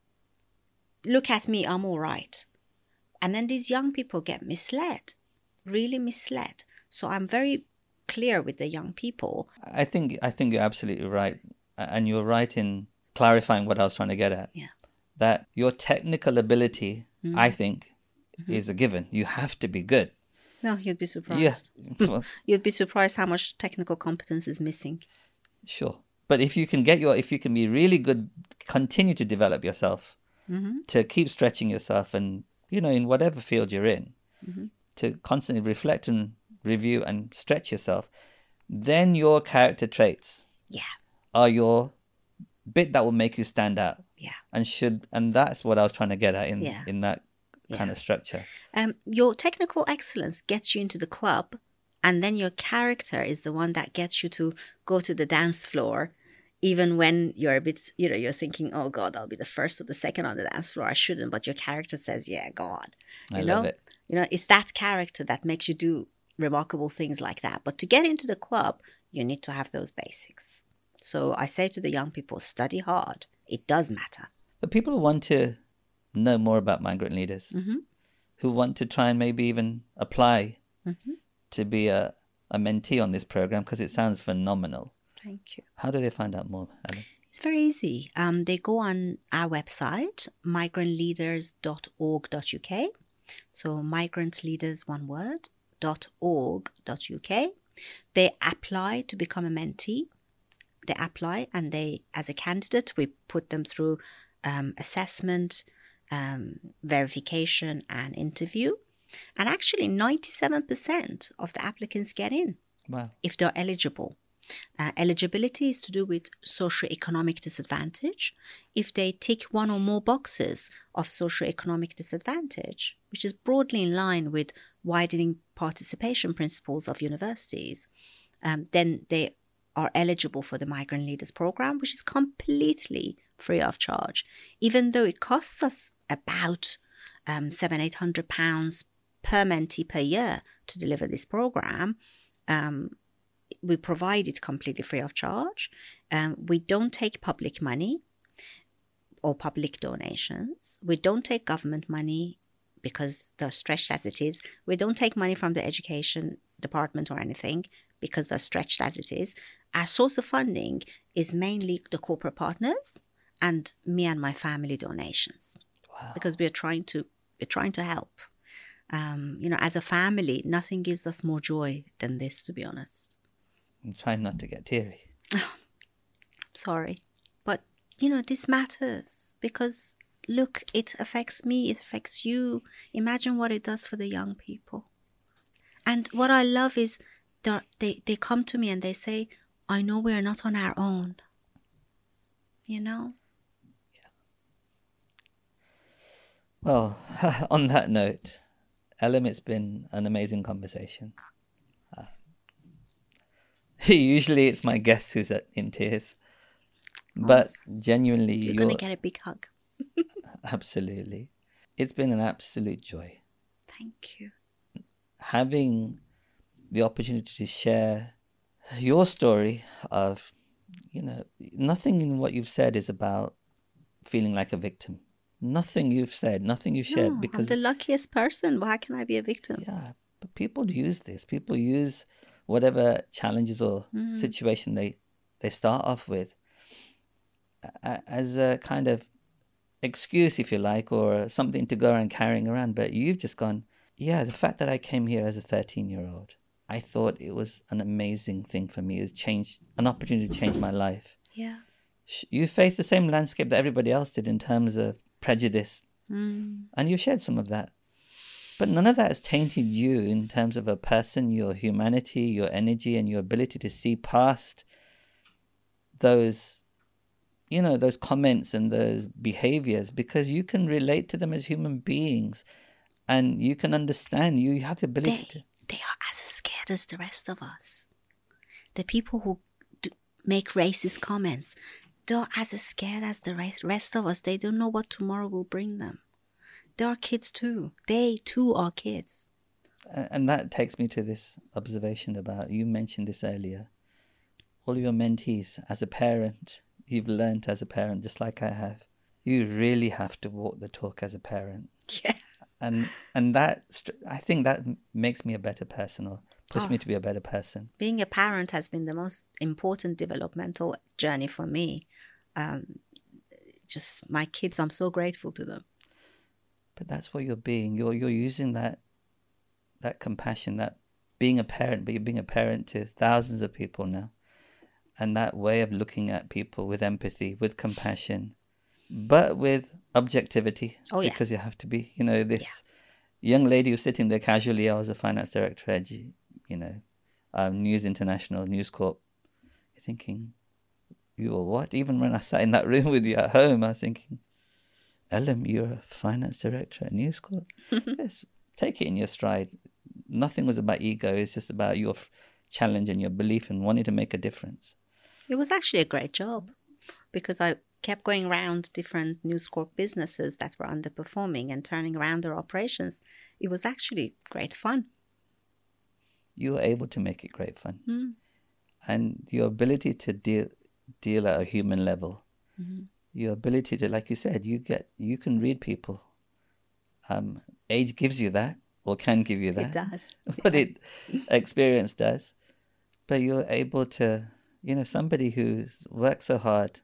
look at me, I'm all right. And then these young people get misled, really misled. So I'm very clear with the young people. I think I think you're absolutely right. And you're right in clarifying what I was trying to get at. Yeah. That your technical ability, Mm. I think, Mm-hmm. is a given. You have to be good. No, you'd be surprised. Yeah. Well, You'd be surprised how much technical competence is missing. sure. But if you can get your, if you can be really good, continue to develop yourself, Mm-hmm. to keep stretching yourself and, you know, in whatever field you're in, Mm-hmm. to constantly reflect and review and stretch yourself, then your character traits Yeah, are your bit that will make you stand out. yeah. And should, and that's what I was trying to get at in, Yeah. in that kind Yeah. of structure. Um, your technical excellence gets you into the club, and then your character is the one that gets you to go to the dance floor, even when you're a bit, you know, you're thinking, oh God, I'll be the first or the second on the dance floor. I shouldn't, but your character says, yeah, go on. You I know? love it. You know, it's that character that makes you do remarkable things like that. But to get into the club, you need to have those basics. So I say to the young people, study hard. It does matter. But people who want to know more about migrant leaders, Mm-hmm. who want to try and maybe even apply Mm-hmm. to be a, a mentee on this program, because it sounds phenomenal. Thank you. How do they find out more, Ellen? It's very easy. Um, they go on our website, migrant leaders dot org dot U K. So migrant leaders, one word, dot org dot U K. They apply to become a mentee. They apply, and they, as a candidate, we put them through um, assessment, um, verification, and interview. And actually, ninety-seven percent of the applicants get in Wow. if they're eligible. Uh, eligibility is to do with socioeconomic disadvantage. If they tick one or more boxes of socioeconomic disadvantage, which is broadly in line with widening participation principles of universities, um, then they are eligible for the Migrant Leaders Program, which is completely free of charge. Even though it costs us about um, seven, eight hundred pounds per mentee per year to deliver this program, um, we provide it completely free of charge. Um, we don't take public money or public donations. We don't take government money because they're stretched as it is. We don't take money from the education department or anything because they're stretched as it is. Our source of funding is mainly the corporate partners and me and my family donations. Wow. Because we're trying to we're trying to help. Um, you know, as a family, nothing gives us more joy than this, to be honest. I'm trying not to get teary. Sorry. But, you know, this matters because, look, it affects me, it affects you. Imagine what it does for the young people. And what I love is they, they come to me and they say, I know we are not on our own. You know? Well, on that note, Ellen, it's been an amazing conversation. Uh, usually it's my guest who's at, in tears. But genuinely, You're, you're going to get a big hug. Absolutely. It's been an absolute joy. Thank you. Having the opportunity to share your story of, you know, nothing in what you've said is about feeling like a victim. Nothing you've said, nothing you've shared. No, because I'm the luckiest person. Why can I be a victim? Yeah, but people use this. People use whatever challenges or Mm. situation they, they start off with a- as a kind of excuse, if you like, or something to go around carrying around. But you've just gone, yeah, the fact that I came here as a thirteen-year-old, I thought it was an amazing thing for me. It was change, an opportunity to change my life. Yeah. You face the same landscape that everybody else did in terms of prejudice, Mm. and you shared some of that. But none of that has tainted you in terms of a person, your humanity, your energy, and your ability to see past those, you know, those comments and those behaviors, because you can relate to them as human beings and you can understand. You have the ability They, to. they are as scared as the rest of us. The people who do make racist comments, they're as scared as the re- rest of us. They don't know what tomorrow will bring them. They are kids too. They too are kids. And that takes me to this observation about, you mentioned this earlier, all your mentees, as a parent, you've learned as a parent, just like I have, you really have to walk the talk as a parent. Yeah. And and that, I think that makes me a better person, or push Oh. me to be a better person. Being a parent has been the most important developmental journey for me. Um, just my kids, I'm so grateful to them. But that's what you're being. You're you're using that that compassion, that being a parent, but you're being a parent to thousands of people now. And that way of looking at people with empathy, with compassion, but with objectivity. Oh, yeah. Because you have to be. You know, this yeah. young lady who's sitting there casually, I was a finance director at, you know, um, News International, News Corp. You're thinking, you were what? Even when I sat in that room with you at home, I was thinking, Ellen, you're a finance director at News Corp? Yes, take it in your stride. Nothing was about ego. It's just about your challenge and your belief and wanting to make a difference. It was actually a great job because I kept going around different News Corp businesses that were underperforming and turning around their operations. It was actually great fun. You were able to make it great fun. Mm. And your ability to deal deal at a human level, Mm-hmm. your ability to, like you said, you get you can read people. Um, age gives you that, or can give you that. It does. But it experience does. But you're able to, you know, somebody who's worked so hard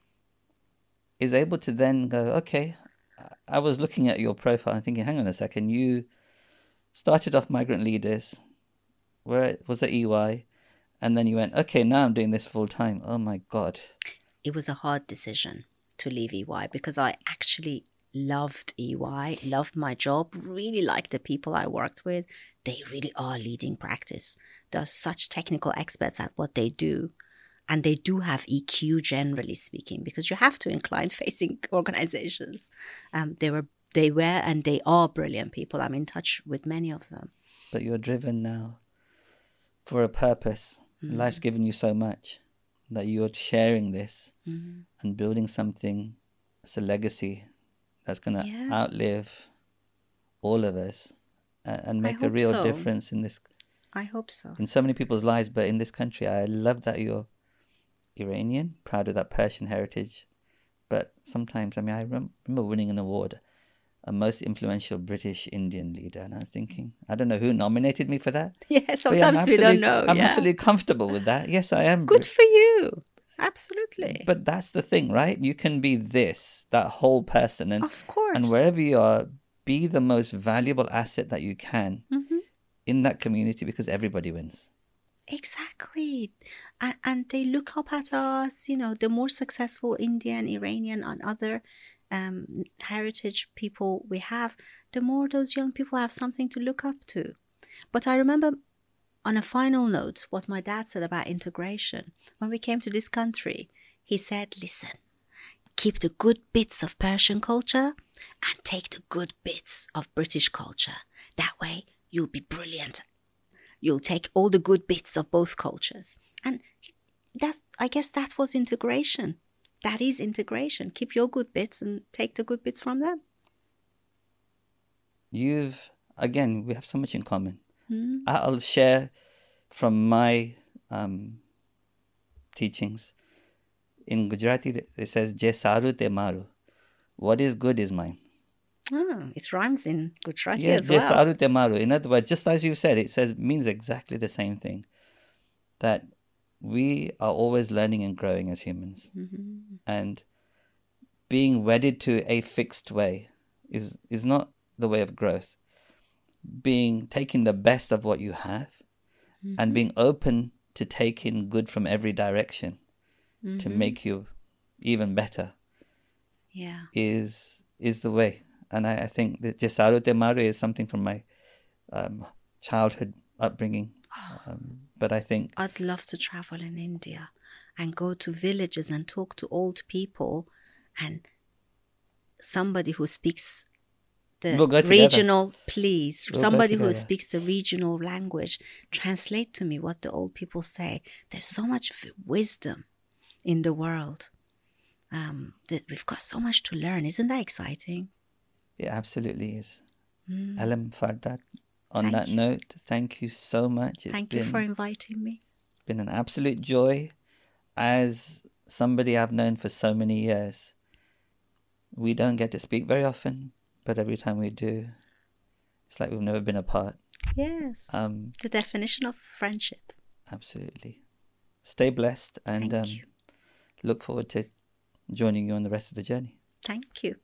is able to then go, okay, I was looking at your profile and thinking, hang on a second, you started off Migrant Leaders, where it was at E Y, and then you went, okay, now I'm doing this full time. Oh my God. It was a hard decision to leave E Y because I actually loved E Y, loved my job, really liked the people I worked with. They really are leading practice. They're such technical experts at what they do. And they do have E Q, generally speaking, because you have to in client-facing organizations. Um, they were, they were, and they are brilliant people. I'm in touch with many of them. But you're driven now for a purpose. Mm. Life's given you so much that you're sharing this mm-hmm. and building something as a legacy that's going to yeah. outlive all of us and, and make a real so. difference in this. I hope so. In so many people's lives, but in this country, I love that you're Iranian, proud of that Persian heritage. But sometimes, I mean, I rem- remember winning an award, a most influential British Indian leader, and I was thinking, I don't know who nominated me for that. Yeah, sometimes we don't know. I'm yeah. absolutely comfortable with that. Yes, I am. Good for you. Absolutely. But that's the thing, right? You can be this, that whole person. And, of course. And wherever you are, be the most valuable asset that you can mm-hmm. in that community, because everybody wins. Exactly. And, and they look up at us, you know, the more successful Indian, Iranian and other um, heritage people we have, the more those young people have something to look up to. But I remember on a final note, what my dad said about integration. When we came to this country, he said, listen, keep the good bits of Persian culture and take the good bits of British culture. That way you'll be brilliant. You'll take all the good bits of both cultures. And that, I guess that was integration. That is integration. Keep your good bits and take the good bits from them. You've, again, we have so much in common. Mm. I'll share from my um, teachings. In Gujarati, it says, Je saru te maru. What is good is mine. Oh, it rhymes in Gujarati Yeah, as well. Jesaru te maru. In other words, just as you said, it says means exactly the same thing. That we are always learning and growing as humans. Mm-hmm. And being wedded to a fixed way is is not the way of growth. Being taking the best of what you have Mm-hmm. and being open to take in good from every direction Mm-hmm. to make you even better Yeah. is is the way. And I, I think that Jesaru te maru is something from my um, childhood upbringing. Um, but I think I'd love to travel in India and go to villages and talk to old people, and somebody who speaks the We'll go together. regional, please, We'll go somebody who together. speaks the regional language, translate to me what the old people say. There's so much v- wisdom in the world. Um, that we've got so much to learn. Isn't that exciting? it absolutely is. Mm. Alam Fardat. On Thank that you. note, thank you so much. It's Thank you been, for inviting me. been an absolute joy. As somebody I've known for so many years, we don't get to speak very often, but every time we do, it's like we've never been apart. Yes. Um, the definition of friendship. absolutely. Stay blessed and Thank um, you. look forward to joining you on the rest of the journey. Thank you.